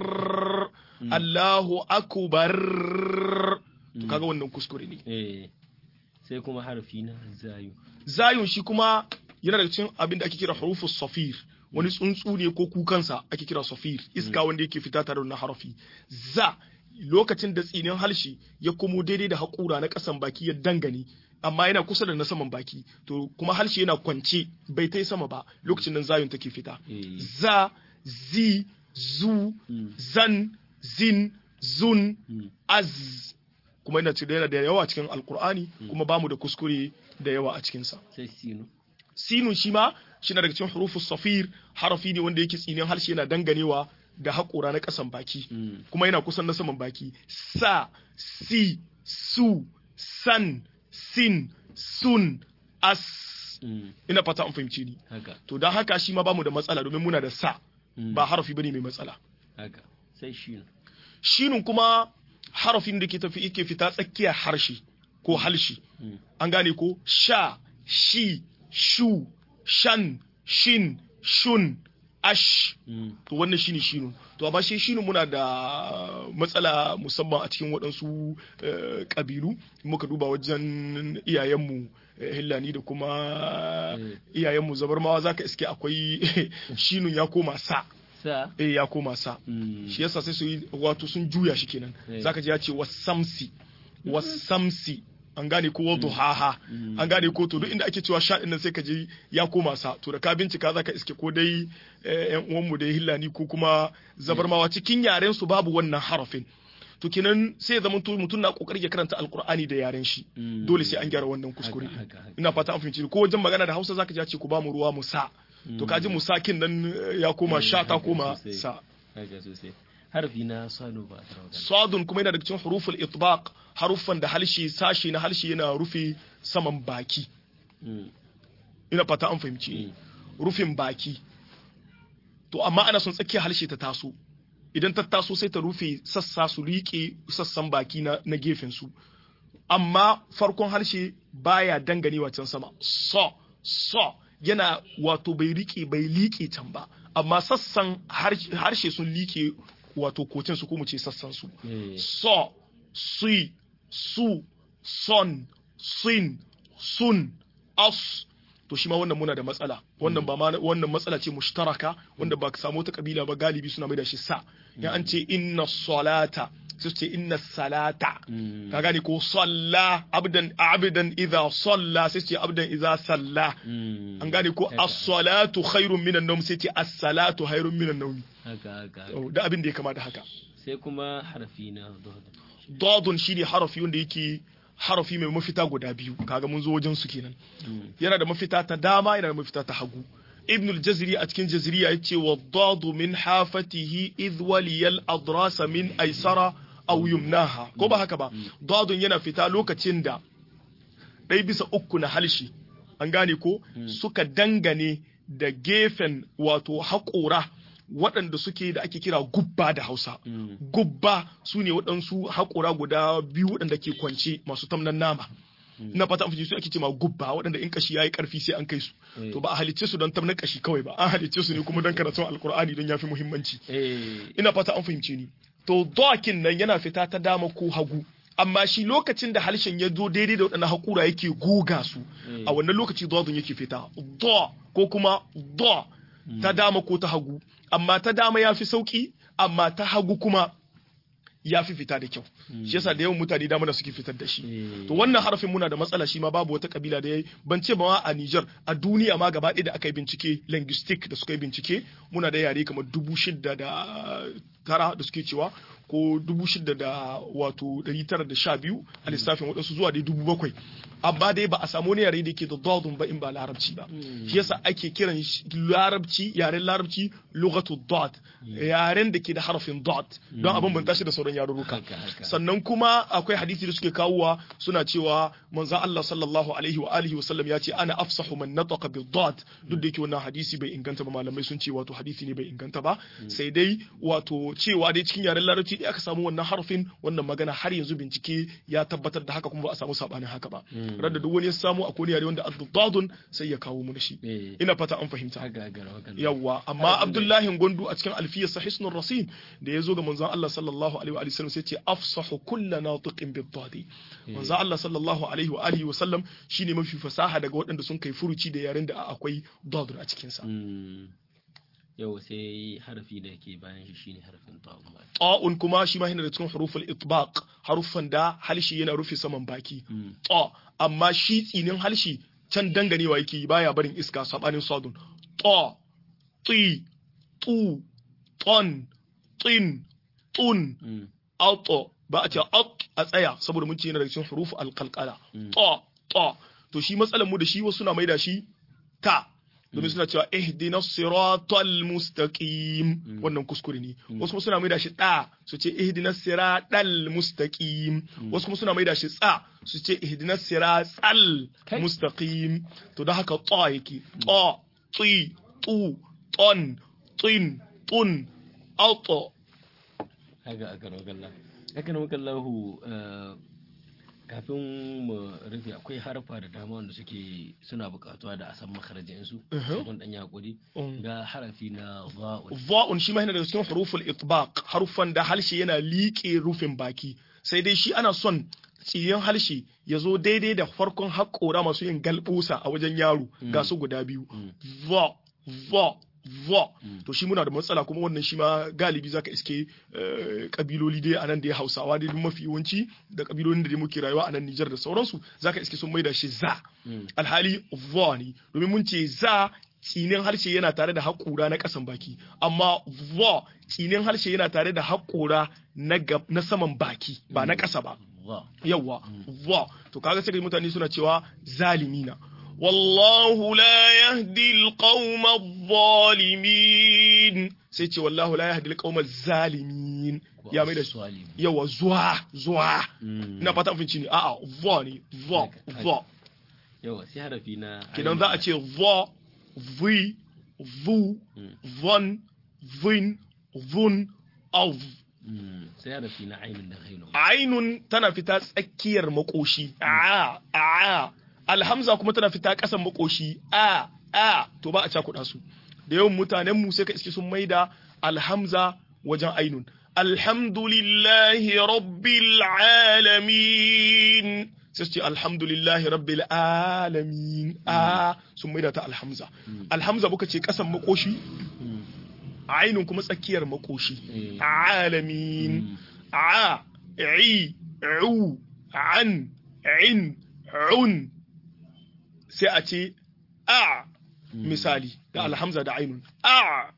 Allahu akbar to kaga wannan kuskure ne sai kuma harfi na zayu zayun shi kuma yana daga cikin abin da ake kira hurufus safir wani tsuntsu ne ko kukansa ake kira safir iska wanda yake fita tare da harafi za lokacin da tsinin harshe ya komo daidai da haƙura na ƙasan baki ya dangane amma yana kusa da na saman baki to kuma harshe yana kwance bai tai sama ba lokacin nan zayun take fita za zi zu zan zin zun az kuma yana da yawa cikin alkur'ani kuma bamu da kuskure da yawa a cikinsa sai sinu sinun shi ma shi na daga cikin hurufus safir harafi ne wanda yake tsinin harshe yana danganewa da haƙura na ƙasan baki kuma yana kusan na saman baki sa si su san sin sun as ina fata an fahimci ni to don haka shi ma bamu da matsala domin muna da sa ba harafi bane mai matsala haka sai shinun kuma harafin da yake fita tsakiyar harshe ko halshi an gane ko sha shi shu shan shin shun ash to wannan shine shinu to amma shi shinu muna da matsala musamman a cikin waɗansu ƙabilu muka duba wajen iyayenmu hillani da kuma iyayenmu zabarmawa zaka iske akwai shinun ya koma sa ya koma sa shi yasa sai su yi wato sun juya shi kenan zaka ji ya ce wasamsi an gane ko duhaha an gane ko to duk inda ake cewa sha nan sai ka je ya koma sa to da ka bincika zaka iske ko dai yan uwanmu da hillani ko kuma zabarmawa cikin yaren su babu wannan harafin to kenan sai ya zama mutum na kokari ya karanta alqur'ani da yaren shi dole sai an gyara wannan kuskure ina fata an fahimci ko wajen magana da Hausa zaka ji ce ku ba mu ruwa mu sa to kaji musakin nan ya koma sha ta koma sa harfi na sadu ba sadun kuma yana daga cikin huruful itbaq haruffan da halshe sashi na halshe yana rufe saman baki ina fata an fahimci rufin baki to amma ana son tsakiyar halshe ta taso idan ta taso sai ta rufe sassa su liƙe sassan baki na gefen su amma farkon harshe baya danganewa can sama so yana wato bai liƙe can ba amma sassan harshe sun liƙe wato kocin su ko mu ce sassan su so sui su son sin sun as to shi ma wannan muna da matsala wannan ba ma wannan matsala ce mushtaraka wanda ba ka samu ta kabila ba galibi suna mai da shi sa ya an ce inna salata sai ce inna salata ka gane ko salla abdan idza salla sai ce abdan idza salla an gane ko as-salatu khairun minan nawm sai ce as-salatu khairun minan nawm haka da abin da ya kama da haka sai kuma harfi na dadun shine harafi wanda yake harafi mai mafita guda biyu kaga mun zo wajen su kenan yana da mafita ta dama yana da mafita ta hagu ibn al-jazri a cikin jazriya yace wa dadu min hafatihi idh waliyal adrasa min aysara aw yumnaha ko ba haka ba dadun yana fita lokacin da 1/3 na halshi an gane ko suka dangane da gefen wato haƙora waɗanda suke da ake kira gubba da Hausa. Gubba su ne waɗansu haƙora guda biyu waɗanda ke kwance masu tamnan nama. Na fata an su ake ce ma gubba waɗanda in kashi yayi ƙarfi sai an kai su. To ba a halicce su don tamnan kashi kawai ba, an halicce su ne kuma don karatun Alƙur'ani don yafi muhimmanci. Ina fata an fahimce ni. To dokin nan yana fita ta dama ko hagu, amma shi lokacin da harshen ya zo daidai da waɗannan haƙura yake goga su a wannan lokaci dadun yake fita da ko kuma da ta dama ko ta hagu amma ta dama ya fi sauki amma ta hagu kuma ya fi fita da kyau shi yasa da yawan mutane dama da suke fitar da shi to wannan harafin muna da matsala shi ma babu wata kabila da yayi ban ce ba a Niger a duniya ma gaba ɗaya da aka yi bincike linguistic da suka yi bincike muna da yare kamar 6,900 da suke cewa ko 6,912 a lissafin waɗansu zuwa dai 7,000 amma dai ba a samu wani yare da yake da dadun ba in ba larabci ba shi yasa ake kiran larabci yaren larabci lughatu dad yaren da ke da harafin dad don abin ban tashi da sauran yarurruka sannan kuma akwai hadisi da suke kawowa suna cewa manzo Allah sallallahu alaihi wa alihi wa sallam ya ce ana afsahu man nataqa bil dad duk da yake wannan hadisi bai inganta ba malamai sun ce wato hadisi ne bai inganta ba sai dai wato cewa dai cikin yaren larabci da aka samu wannan harfin wannan magana har yanzu bincike ya tabbatar da haka kuma ba a samu sabanin haka ba radda duk wani ya samu akwai yare wanda ad-dadun sai ya kawo mu da shi ina fata an fahimta yawa amma Abdullahi Gondu a cikin alfiyar sahisnur rasim da yazo ga manzon Allah sallallahu alaihi wa sallam sai ce afsahu kullu natiqin bid-dadi manzon Allah sallallahu alaihi wa alihi wa sallam shine mafi fasaha daga waɗanda sun kai furuci da yaren da akwai dadun a cikin sa yau sai harfi da yake bayan shi shine harfin ta'un ta'un kuma shi ma yana da cikin huruful itbaq harufan da halshi yana rufe saman baki ta amma shi tsinin halshi can danganewa yake baya barin iska sabanin sadun ta ti tu ton tin tun auto ba a ce a tsaya saboda mun ce yana da cikin huruf alqalqala ta to shi matsalar mu da shi wasu na maida shi ta domin suna cewa ihdina siratal mustaqim wannan kuskure ne wasu kuma suna maida shi da su ce ihdina siratal mustaqim wasu kuma suna maida shi tsa su ce ihdina siratal mustaqim to da haka ta yake ta ti tu ton tin tun auto haka makallahu kafin mu rufe akwai harfa da dama wanda suna bukatuwa da a san makarajin su kun dan yakuri ga harafi na za'un shi ma yana da cikin huruful itbaq harufan da halshe yana liƙe rufin baki sai dai shi ana son tsiyan halshe ya zo daidai da farkon haƙora masu yin galbusa a wajen yaro ga su guda biyu va to shi muna da matsala kuma wannan shi ma galibi zaka iske kabiloli dai anan da ya Hausawa dai mafi yawanci da kabilolin da muke rayuwa anan Nijar da sauransu zaka iske sun maida shi za alhali va ne domin mun ce za tsinin harshe yana tare da haƙura na ƙasan baki amma va tsinin harshe yana tare da haƙura na saman baki ba na ƙasa ba yawa va to kaga sai mutane suna cewa zalimina والله لا يهدي القوم الظالمين سيتي والله لا يهدي القوم الظالمين يا ميدا يوا زوا ina fata mun cinni a'a va ne va yawa sai harafi na kidan za a ce va vi vu von vin vun av sai harafi na ainun da ghainun ainun tana fita tsakiyar makoshi a alhamza kuma tana fita kasan makoshi a to ba a cakuɗa su da yawan mutanen mu sai ka iske sun maida alhamza wajen ainun alhamdulillahi rabbil alamin sai su ce alhamdulillahi rabbil alamin sun maida ta alhamza alhamza muka ce kasan makoshi ainun kuma tsakiyar makoshi alamin i u an in un sai a ce a misali da alhamza da ainun a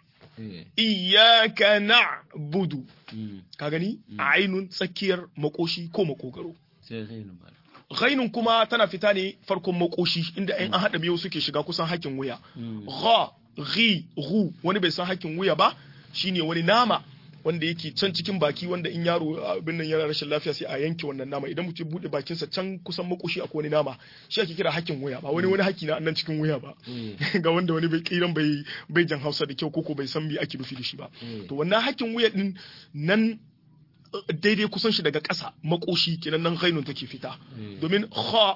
iyaka na'budu ka gani ainun tsakiyar makoshi ko makogaro ghainun kuma tana fita ne farkon makoshi inda in an hada biyu suke shiga kusan hakin wuya gha ghi ru wani bai san hakin wuya ba shine wani nama wanda yake can cikin baki wanda in yaro abin nan yana rashin lafiya sai a yanke wannan nama idan mutum bude bakinsa can kusan makoshi akwai wani nama shi ake kira hakin wuya ba wani haki na nan cikin wuya ba ga wanda wani bai kiran bai jan Hausa da kyau koko bai san me ake nufi da shi ba to wannan hakin wuya din nan daidai kusan shi daga ƙasa makoshi kenan nan ghainun take fita domin kha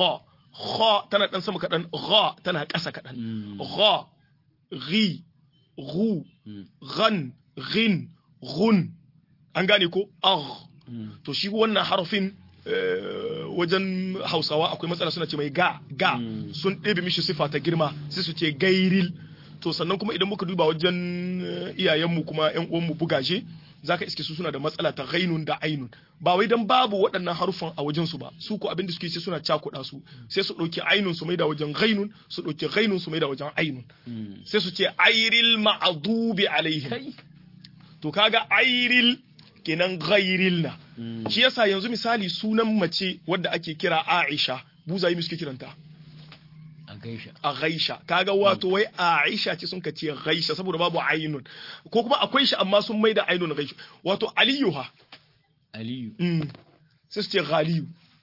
tana dan sama kadan gha tana ƙasa kadan gha ghi ru ghan ghin ghun an gane ko to shi wannan harafin wajen Hausawa akwai matsala suna ce mai ga sun ɗebe mishi sifa ta girma sai su ce gairil. To sannan kuma idan muka duba wajen iyayenmu kuma ƴan uwanmu bugaje zaka iske su suna da matsala ta ghainun da ainun, ba wai dan babu waɗannan harufan a wajen su ba, su ko abin da suke sai suna cakuɗa su, sai su ɗauki ainun su maida wajen ghainun, su ɗauki ghainun su maida wajen ainun, sai su ce airil ma'dubi alaihim. To kaga airil kenan ghairil na, shi yasa yanzu misali sunan mace wadda ake kira Aisha, buzayi mu suke kiranta a gaisha, kaga wato wai Aisha ce sun ka ce gaisha saboda babu ainun, ko kuma akwai shi amma sun maida ainun gaisha. Wato Aliyu sai su ce Ghaliyu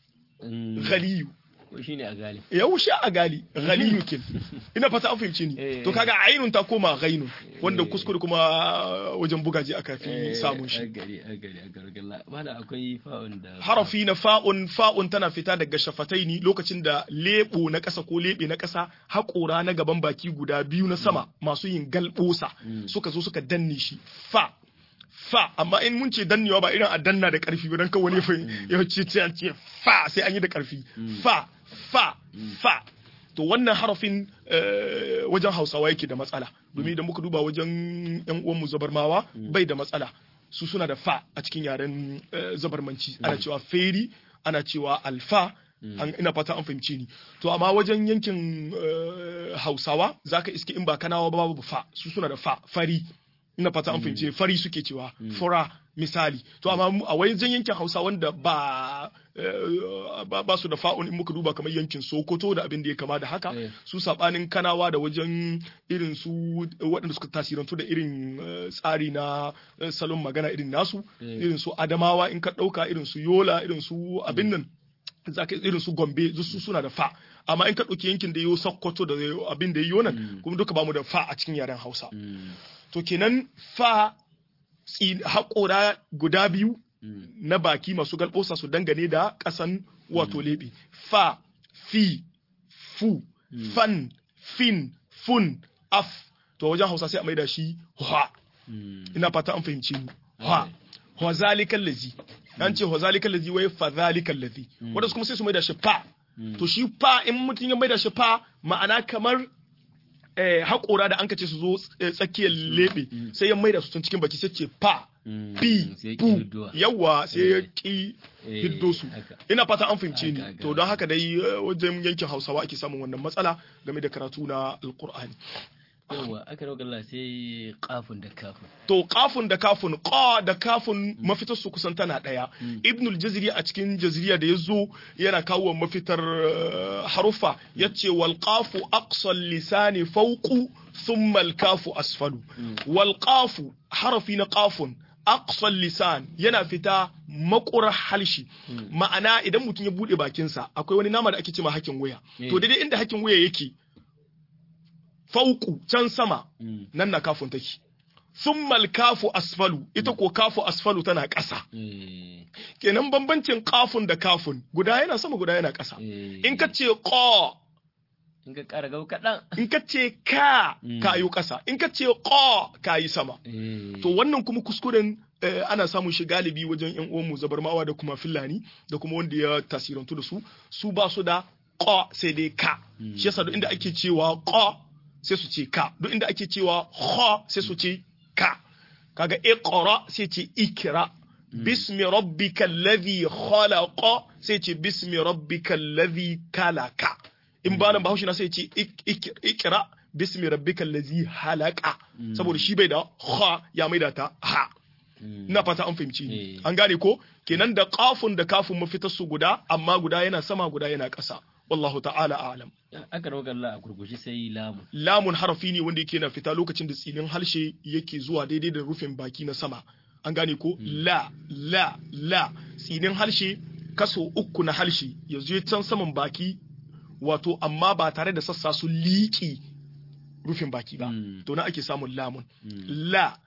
ko shine a gali yau shi a gali Ghaliyu kin ina fata an fahimci ni. To kaga ainun ta koma ghainun, wanda kuskure kuma wajen bugaji aka fi samun shi. Wala akwai fa'un da harafi na fa'un tana fita daga shafataini lokacin da lebo na ƙasa ko lebe na ƙasa haƙora na gaban baki guda biyu na sama masu yin galbosa suka zo suka danne shi fa, amma in mun ce dannewa ba irin a danna da ƙarfi ba dan kawai ne ya ce fa sai an yi da ƙarfi. Fa to wannan harafin wajen Hausawa yake da matsala, domin idan muka duba wajen ƴan uwan mu Zabarmawa bai da matsala, su suna da fa a cikin yaren Zabarmanci, ana cewa feri, ana cewa alfa. Ina fata an fahimci ni. To amma wajen yankin Hausawa zaka iske in ba Kanawa ba babu fa, su suna da fa, fari. Ina fata an fahimce, fari suke cewa fura misali. To amma a wajen yankin Hausa wanda ba su da fa'un, in muka duba kamar yankin Sokoto da abin da ya kama da haka, su sabanin Kanawa da wajen irin su waɗanda suka tasirantu da irin tsari na salon magana irin nasu, irin su Adamawa in ka ɗauka, irin su Yola, irin su abin nan zaka irin su Gombe, su suna da fa. Amma in ka ɗauki yankin da yo Sokoto da abin da yo nan, kuma duka bamu da fa a cikin yaren Hausa. To kenan fa haƙora guda biyu na baki masu galbosa su dangane da ƙasan wato lebe. Fa, fi, fu, fan, fin, fun, af. To wajen Hausa sai a maida shi ha. Ina fata an fahimci ni. Ha. Wa zalikal lazi. An ce wa zalikal lazi wai fa zalikal lazi. Wanda kuma sai su maida shi fa. To shi fa in mutum ya maida shi fa ma'ana kamar haƙora da an kace su zo tsakiyar lebe sai ya maida su tun cikin baki sai ce fa pi pu yawa sai ya ki hiddo su. Ina fata an fahimce ni. To don haka dai wajen yankin Hausawa ake samun wannan matsala game da karatu na Alƙur'ani. Yawa aka roƙa Allah sai qafun da kafun. To qafun da kafun, qa da kafun mafitar su kusan tana daya. Ibn al-Jazri a cikin Jazriya da yazo yana kawo mafitar harufa yace wal qafu aqsa lisani fawqu thumma al kafu asfalu. Wal qafu harafi na qafun aqsa lisan yana fita makurar halshi, ma'ana idan mutum ya bude bakinsa akwai wani nama da ake cewa hakin waya, to daidai inda hakin waya yake fauku can sama nan na kafun take. Summal kafu asfalu, ita ko kafu asfalu tana ƙasa. Kenan bambancin kafun da kafun guda yana sama guda yana ƙasa. In ka ce qa, in ka ƙara gaba kaɗan, in ka ce ka yi ƙasa, in ka ce qa ka yi sama. To wannan kuma kuskuren ana samun shi galibi wajen ƴan uwanmu Zabarmawa da kuma Fulani da kuma wanda ya tasirantu da su ba su da qa sai dai ka. Shi yasa duk inda ake cewa qa sai su ce ka, duk inda ake cewa kha sai su ce ka. Kaga iqra sai ce ikra, bismi rabbikal ladhi khalaqa sai ce bismi rabbikal ladhi kalaka. In ba nan Bahaushe na sai ce ikra bismi rabbikal ladhi halaka, saboda shi bai da kha ya maida ta ha. Ina fata an fahimci. An gane ko? Kenan da qafun da kafun mafitar su guda, amma guda yana sama guda yana ƙasa. Wallahu ta'ala a'lam. Aka roƙa Allah a gurguje sai lamun. Lamun harafi ne wanda yake na fita lokacin da tsinin harshe yake zuwa daidai da rufin baki na sama. An gane ko? La. Tsinin harshe kaso uku na harshe ya zo can saman baki, wato amma ba tare da sassa su liƙi rufin baki ba. To na ake samun lamun. La,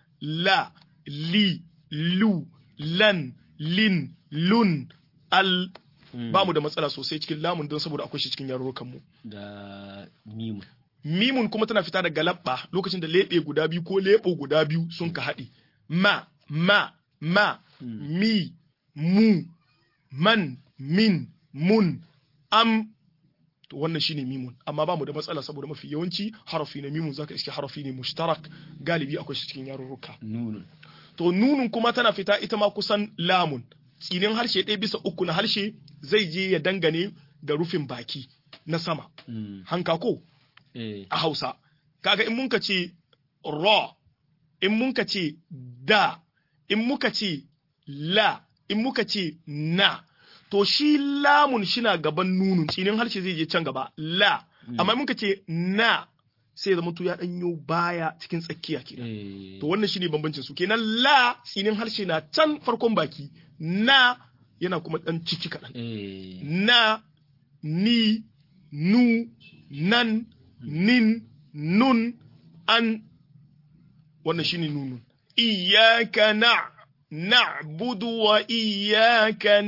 li, lu, lan, lin, lun, al. Ba mu da matsala sosai cikin lamun don saboda akwai shi cikin yarurrukan mu. Da mimun. Mimun kuma tana fita daga labba lokacin da lebe guda biyu ko lebo guda biyu sun ka haɗe. Ma, mi, mu, man, min mun am to wannan shine mimun amma ba mu da matsala saboda mafi yawanci harafi na mimun zaka iske harafi ne mushtarak galibi akwai shi cikin yarurruka nunun to nunun kuma tana fita ita ma kusan lamun tsinin harshe ɗaya bisa uku na harshe zai je ya dangane da rufin baki na sama hanka ko a Hausa kaga in munka ce ra in munka ce da in muka ce la in muka ce na to shi lamun shina gaban nunun tsinin harshe zai je can gaba la amma muka ce na sai zama to ya danyo baya cikin tsakiya kenan to wannan shine bambancin su kenan la tsinin harshe na can farkon baki na yana kuma dan ciki kadan na ni nu nan nin nun an wannan shine nunun iyyaka na'budu wa iyyaka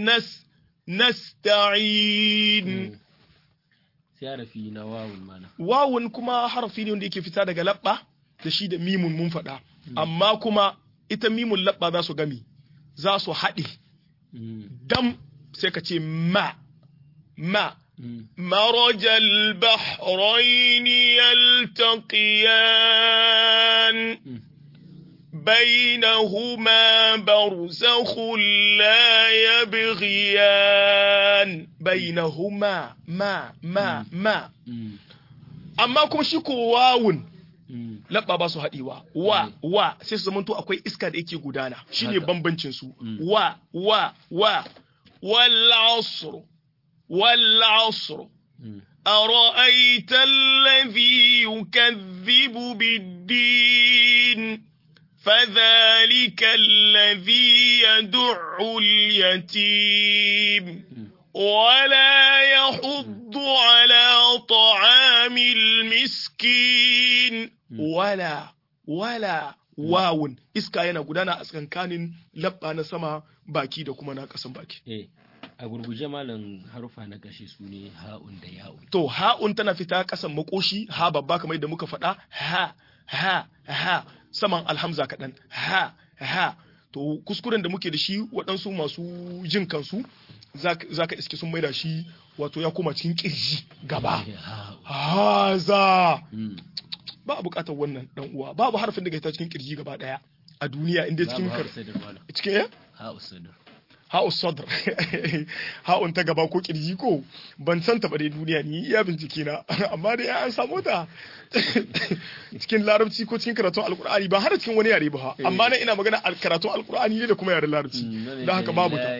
nasta'in sai harafi na wawun mana wawun kuma harafi ne wanda yake fita daga labba da shi da mimun mun faɗa amma kuma ita mimun labba za su gami za su haɗe dam sai ka ce ma مرج البحرين يلتقيان بينهما برزخ لا يبغيان بينهما ما amma kuma shi ko wawun labba ba su haɗewa wa sai su zamanto akwai iska da yake gudana shine bambancin su wa wal asr أرأيت الذي يكذب بالدين فذلك الذي يدع اليتيم ولا يحض على طعام المسكين ولا wawun iska yana gudana a tsakankanin labba na sama baki da kuma na kasan baki a gurguje malam harufa na kashe su ne ha'un da ya'un to ha'un tana fita kasan makoshi ha babba kamar yadda muka faɗa ha saman alhamza kaɗan ha to kuskuren da muke da shi waɗansu masu jin kansu zaka iske sun maida shi wato ya koma cikin kirji gaba haza ba a buƙatar wannan dan uwa babu harfin da ke ta cikin kirji gaba ɗaya a duniya inda cikin cikin ha'us sadr ha'un ta gaba ko kirji ko ban san ta bare duniya ni iya bincike na amma dai an samu ta cikin larabci ko cikin karatun alqur'ani ba har cikin wani yare ba amma nan ina magana karatun alqur'ani ne da kuma yaren larabci dan haka babu ta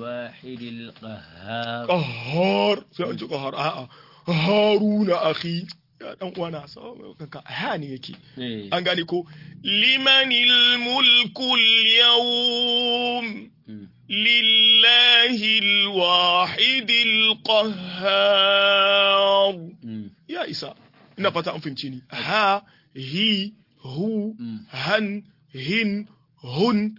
qahhar sai an ji qahhar a'a haruna akhi dan uwana kanka ha ne yake an gane ko limanil mulkul yawm lillahi alwahidil qahhar ya isa ina fata an fahimci ni ha hi hu han hin hun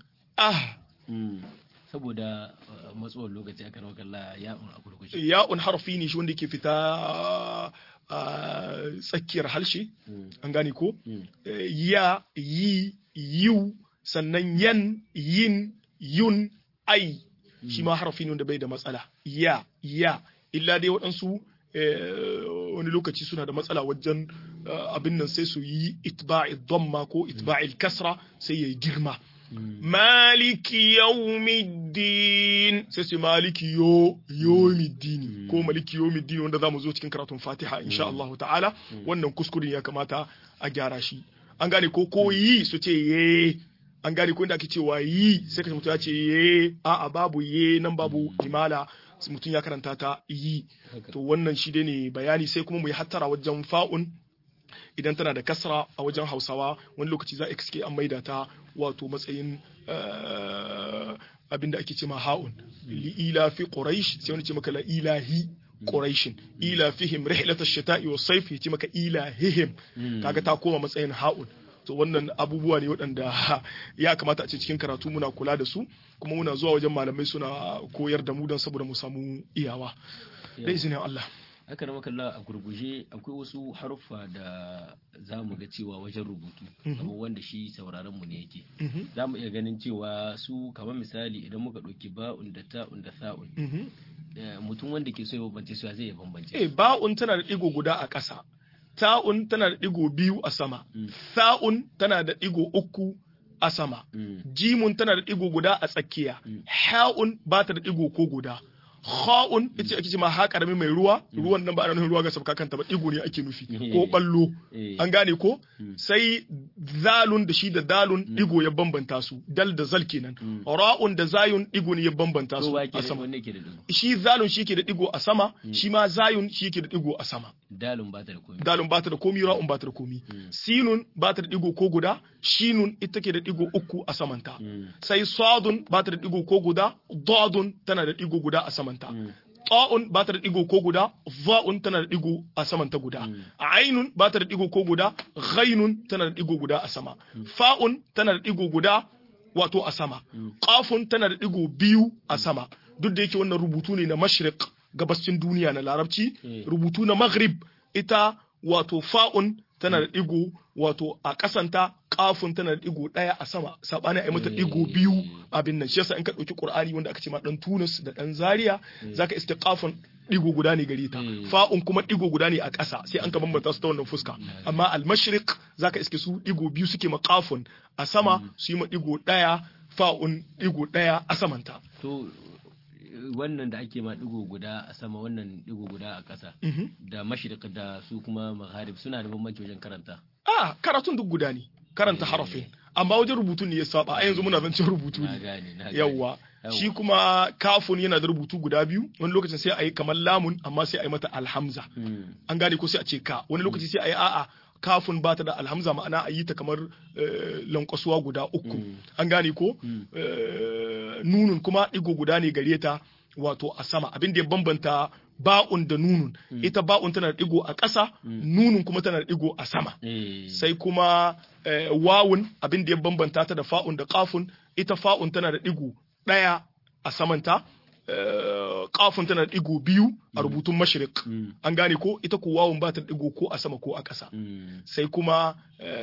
saboda matsuwar lokaci aka rawa kalla ya'un a gurguje ya'un harfi ne shi wanda yake fita tsakiyar halshe an gane ko ya yi yu sannan yan yin yun ai shi ma harafi ne wanda bai da matsala ya illa dai waɗansu wani lokaci suna da matsala wajen abin nan sai su yi itba'i dhamma ko itba'i kasra sai ya girma maliki yawmiddin sai su maliki yawmiddin ko maliki yawmiddin wanda zamu zo cikin karatun Fatiha insha Allah ta'ala wannan kuskuren ya kamata a gyara shi an gane ko yi su ce ye an gane ko inda ake cewa yi sai kace mutum ya ce ye a'a babu ye nan babu imala mutum ya karanta ta yi to wannan shi dai ne bayani sai kuma mu yi hattara wajen fa'un idan tana da kasra a wajen Hausawa wani lokaci za a iske an maida ta wato matsayin abinda ake ce ma ha'un li ila fi quraish sai wani ce maka la ilahi quraishin ila fihim rihlatash shita'i was sayf yace maka ilahihim kaga ta koma matsayin ha'un to wannan abubuwa ne waɗanda ya kamata a ce cikin karatu muna kula da su kuma muna zuwa wajen malamai suna koyar da mu don saboda mu samu iyawa da izinin Allah haka da makalla a gurguje akwai wasu haruffa da za mu ga cewa wajen rubutu kamar wanda shi sauraron mu ne yake za mu iya ganin cewa su kamar misali idan muka ɗauki ba'un da ta'un da sa'un mutum wanda ke so ya bambance su zai ya bambance ba'un tana da digo guda a ƙasa, ta'un tana da digo 2 a sama, sa'un tana da digo 3 a sama, jimun tana da digo guda a tsakiya, ha'un ba ta da digo ko guda, kha'un ita ake cewa ha karami mai ruwan nan ba ana nufin ruwa ga sabka kanta ba digo ne ake nufi ko ballo an gane ko sai zalun da shi da dalun digo ya bambanta su dal da zal kenan ra'un da zayun digo ne ya bambanta su a sama shi zalun shi ke da digo a sama shi ma zayun shi ke da digo a sama dalun ba ta da komi ra'un ba ta da komi sinun ba ta da digo ko guda shinun ita ke da digo 3 a samanta sai sadun ba ta da digo ko guda dadun tana da digo guda a sama ta'un ba ta da digo ko guda, za'un tana da digo a samanta guda, ainun ba ta da digo ko guda, ghainun tana da digo guda a sama, fa'un tana da digo guda wato a sama, qafun tana da digo 2 a sama, duk da yake wannan rubutu ne na mashriq gabascin duniya na larabci, rubutu na maghrib ita wato fa'un tana da digo wato a kasanta, kafin tana da digo 1 a sama sabani ai mata digo 2 abin nan shi yasa in ka dauki qur'ani wanda aka ce ma dan Tunis da dan Zaria zaka iske kafin digo guda ne gare ta fa'un kuma digo guda ne a ƙasa sai an ka bambanta su ta wannan fuska amma al-mashriq zaka iske su digo 2 suke ma kafin a sama su yi ma digo 1 fa'un digo 1 a samanta to wannan da ake ma digo guda a sama wannan digo guda a ƙasa da mashriq da su kuma magharib suna da bambanci wajen karanta karatun duk guda ne karanta harafin amma wajen rubutu ne ya saba a yanzu muna zancen rubutu ne yawwa shi kuma kafun yana da rubutu guda 2 wani lokacin sai a yi kamar lamun amma sai a yi mata alhamza an gane ko sai a ce ka wani lokaci sai a yi a'a kafun ba ta da alhamza ma'ana a yi ta kamar lankwasuwa guda 3 an gane ko nunun kuma digo guda ne gare ta wato a sama abin da ya bambanta ba'un da nunun ita ba'un tana da digo a ƙasa nunun kuma tana da digo a sama sai kuma wawun abin da ya bambanta ta da fa'un da qafun ita fa'un tana da digo 1 a samanta qafun tana da digo 2 a rubutun mashriq an gane ko ita ko wawun ba ta da digo ko a sama ko a ƙasa sai kuma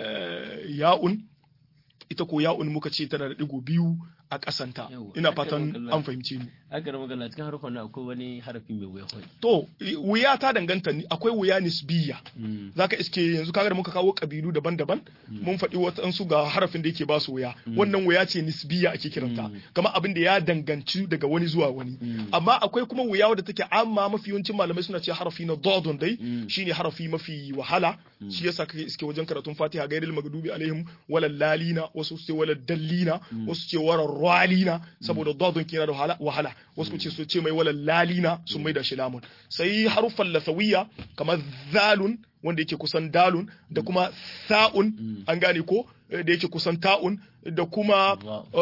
ya'un ita ko ya'un muka ce tana da digo 2 a ƙasanta ina fatan an fahimce ni aka rama galla cikin harufan nan akwai wani harafi mai wuya to wuya ta danganta ni akwai wuya nisbiya zaka iske yanzu kaga da muka kawo kabilu daban-daban mun faɗi watansu ga harafin da yake ba su wuya wannan wuya ce nisbiya ake kiranta kamar abin da ya danganci daga wani zuwa wani amma akwai kuma wuya wadda take amma mafi yawancin malamai suna ce harafi na dadun dai shine harafi mafi wahala shi yasa kake iske wajen karatun Fatiha gairil magdubi alaihim walal lalina wasu ce walal dallina wasu ce warar ralina saboda dadun kina da wahala wasu ce su ce mai walal lalina sun mai da shi lamun sai harufan lasawiyya kamar zalun wanda yake kusan dalun da kuma sa'un an gane ko da yake kusan ta'un da kuma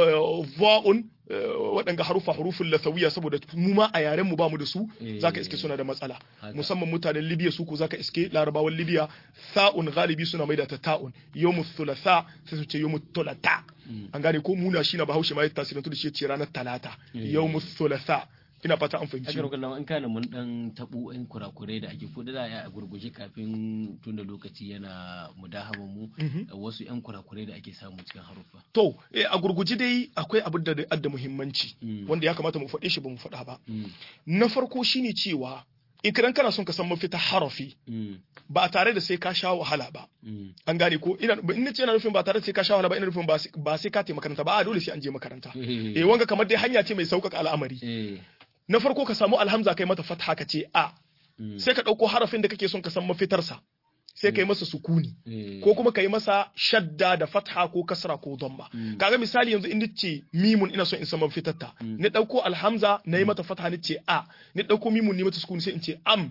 va'un waɗanga harufin lasawiyya saboda mu ma a yaren mu ba mu da su zaka iske suna da matsala musamman mutanen Libya su ko zaka iske larabawan Libya sa'un galibi suna maida ta ta'un yawmut thulatha sai su ce yawmut thulatha an gane ko muna shi na bahaushe ma ya tasirantu da shi ce ranar talata yawmut thulatha ina fata an fahimci aka kallon an kana mun dan tabo ɗan kurakurai da ake koda da a gurguje kafin tunda lokaci yana mudahaban mu wasu ƴan kurakurai da ake samu cikin haruffa to a gurguje dai akwai abin da da muhimmanci wanda ya kamata mu faɗe shi ba mu faɗa ba na farko shine cewa in kana son ka san mafita harafi ba tare da sai ka sha wahala ba an gane ko ina ce ina nufin ba tare da sai ka sha wahala ba ina nufin ba sai ka tafi makaranta ba a dole sai an je makaranta wanga kamar dai hanya ce mai sauƙaƙa al'amari na farko ka samu alhamza kai mata fatha ka ce a sai ka ɗauko harafin da kake son ka san mafitarsa sai ka yi masa sukuni ko kuma ka yi masa shadda da fatha ko kasra ko dhamma kaga misali yanzu in nace mimun ina son in san mafitarta ni ɗauko alhamza na yi mata fatha ni ce a ni ɗauko mimun ni mata sukuni sai in ce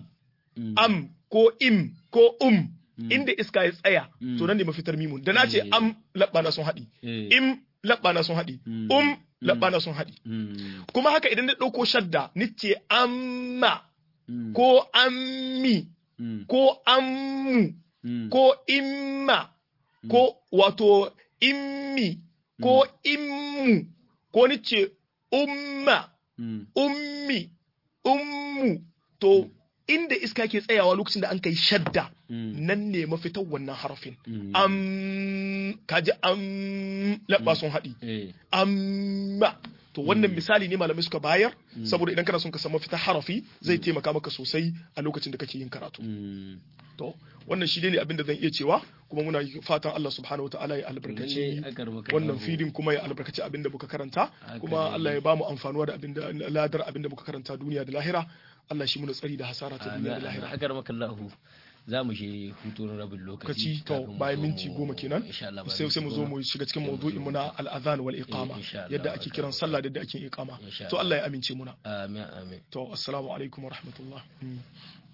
am ko im ko inda iska ya tsaya to nan ne mafitar mimun da na ce am labba na sun haɗi im labba na sun haɗi labbana sun haɗi kuma haka idan na ɗauko shadda nice amma ko ammi ko ammu ko imma ko wato immi ko immu ko nice umma ummi ummu to inda iska ke tsayawa lokacin da an kai shadda nan ne mafitar wannan harafin kaji labba sun haɗi amma to wannan misali ne malamai suka bayar saboda idan kana son ka samu fitar harafi zai taimaka maka sosai a lokacin da kake yin karatu to wannan shi ne abin da zan iya cewa kuma muna fatan Allah subhanahu wataala ya albarkaci wannan filin kuma ya albarkaci abin da muka karanta kuma Allah ya bamu amfanuwa da abin da ladar abin da muka karanta duniya da lahira Allah shi muna tsari da hasara ta duniya da lahira agar makallahu za mu je hutun rabin lokaci to bayan minti 10 kenan sai mu zo mu shiga cikin mawdu'in mu na al-adhan wal iqama yadda ake kiran sallah da yadda ake iqama to Allah ya amince muna amin amin to assalamu alaikum wa rahmatullah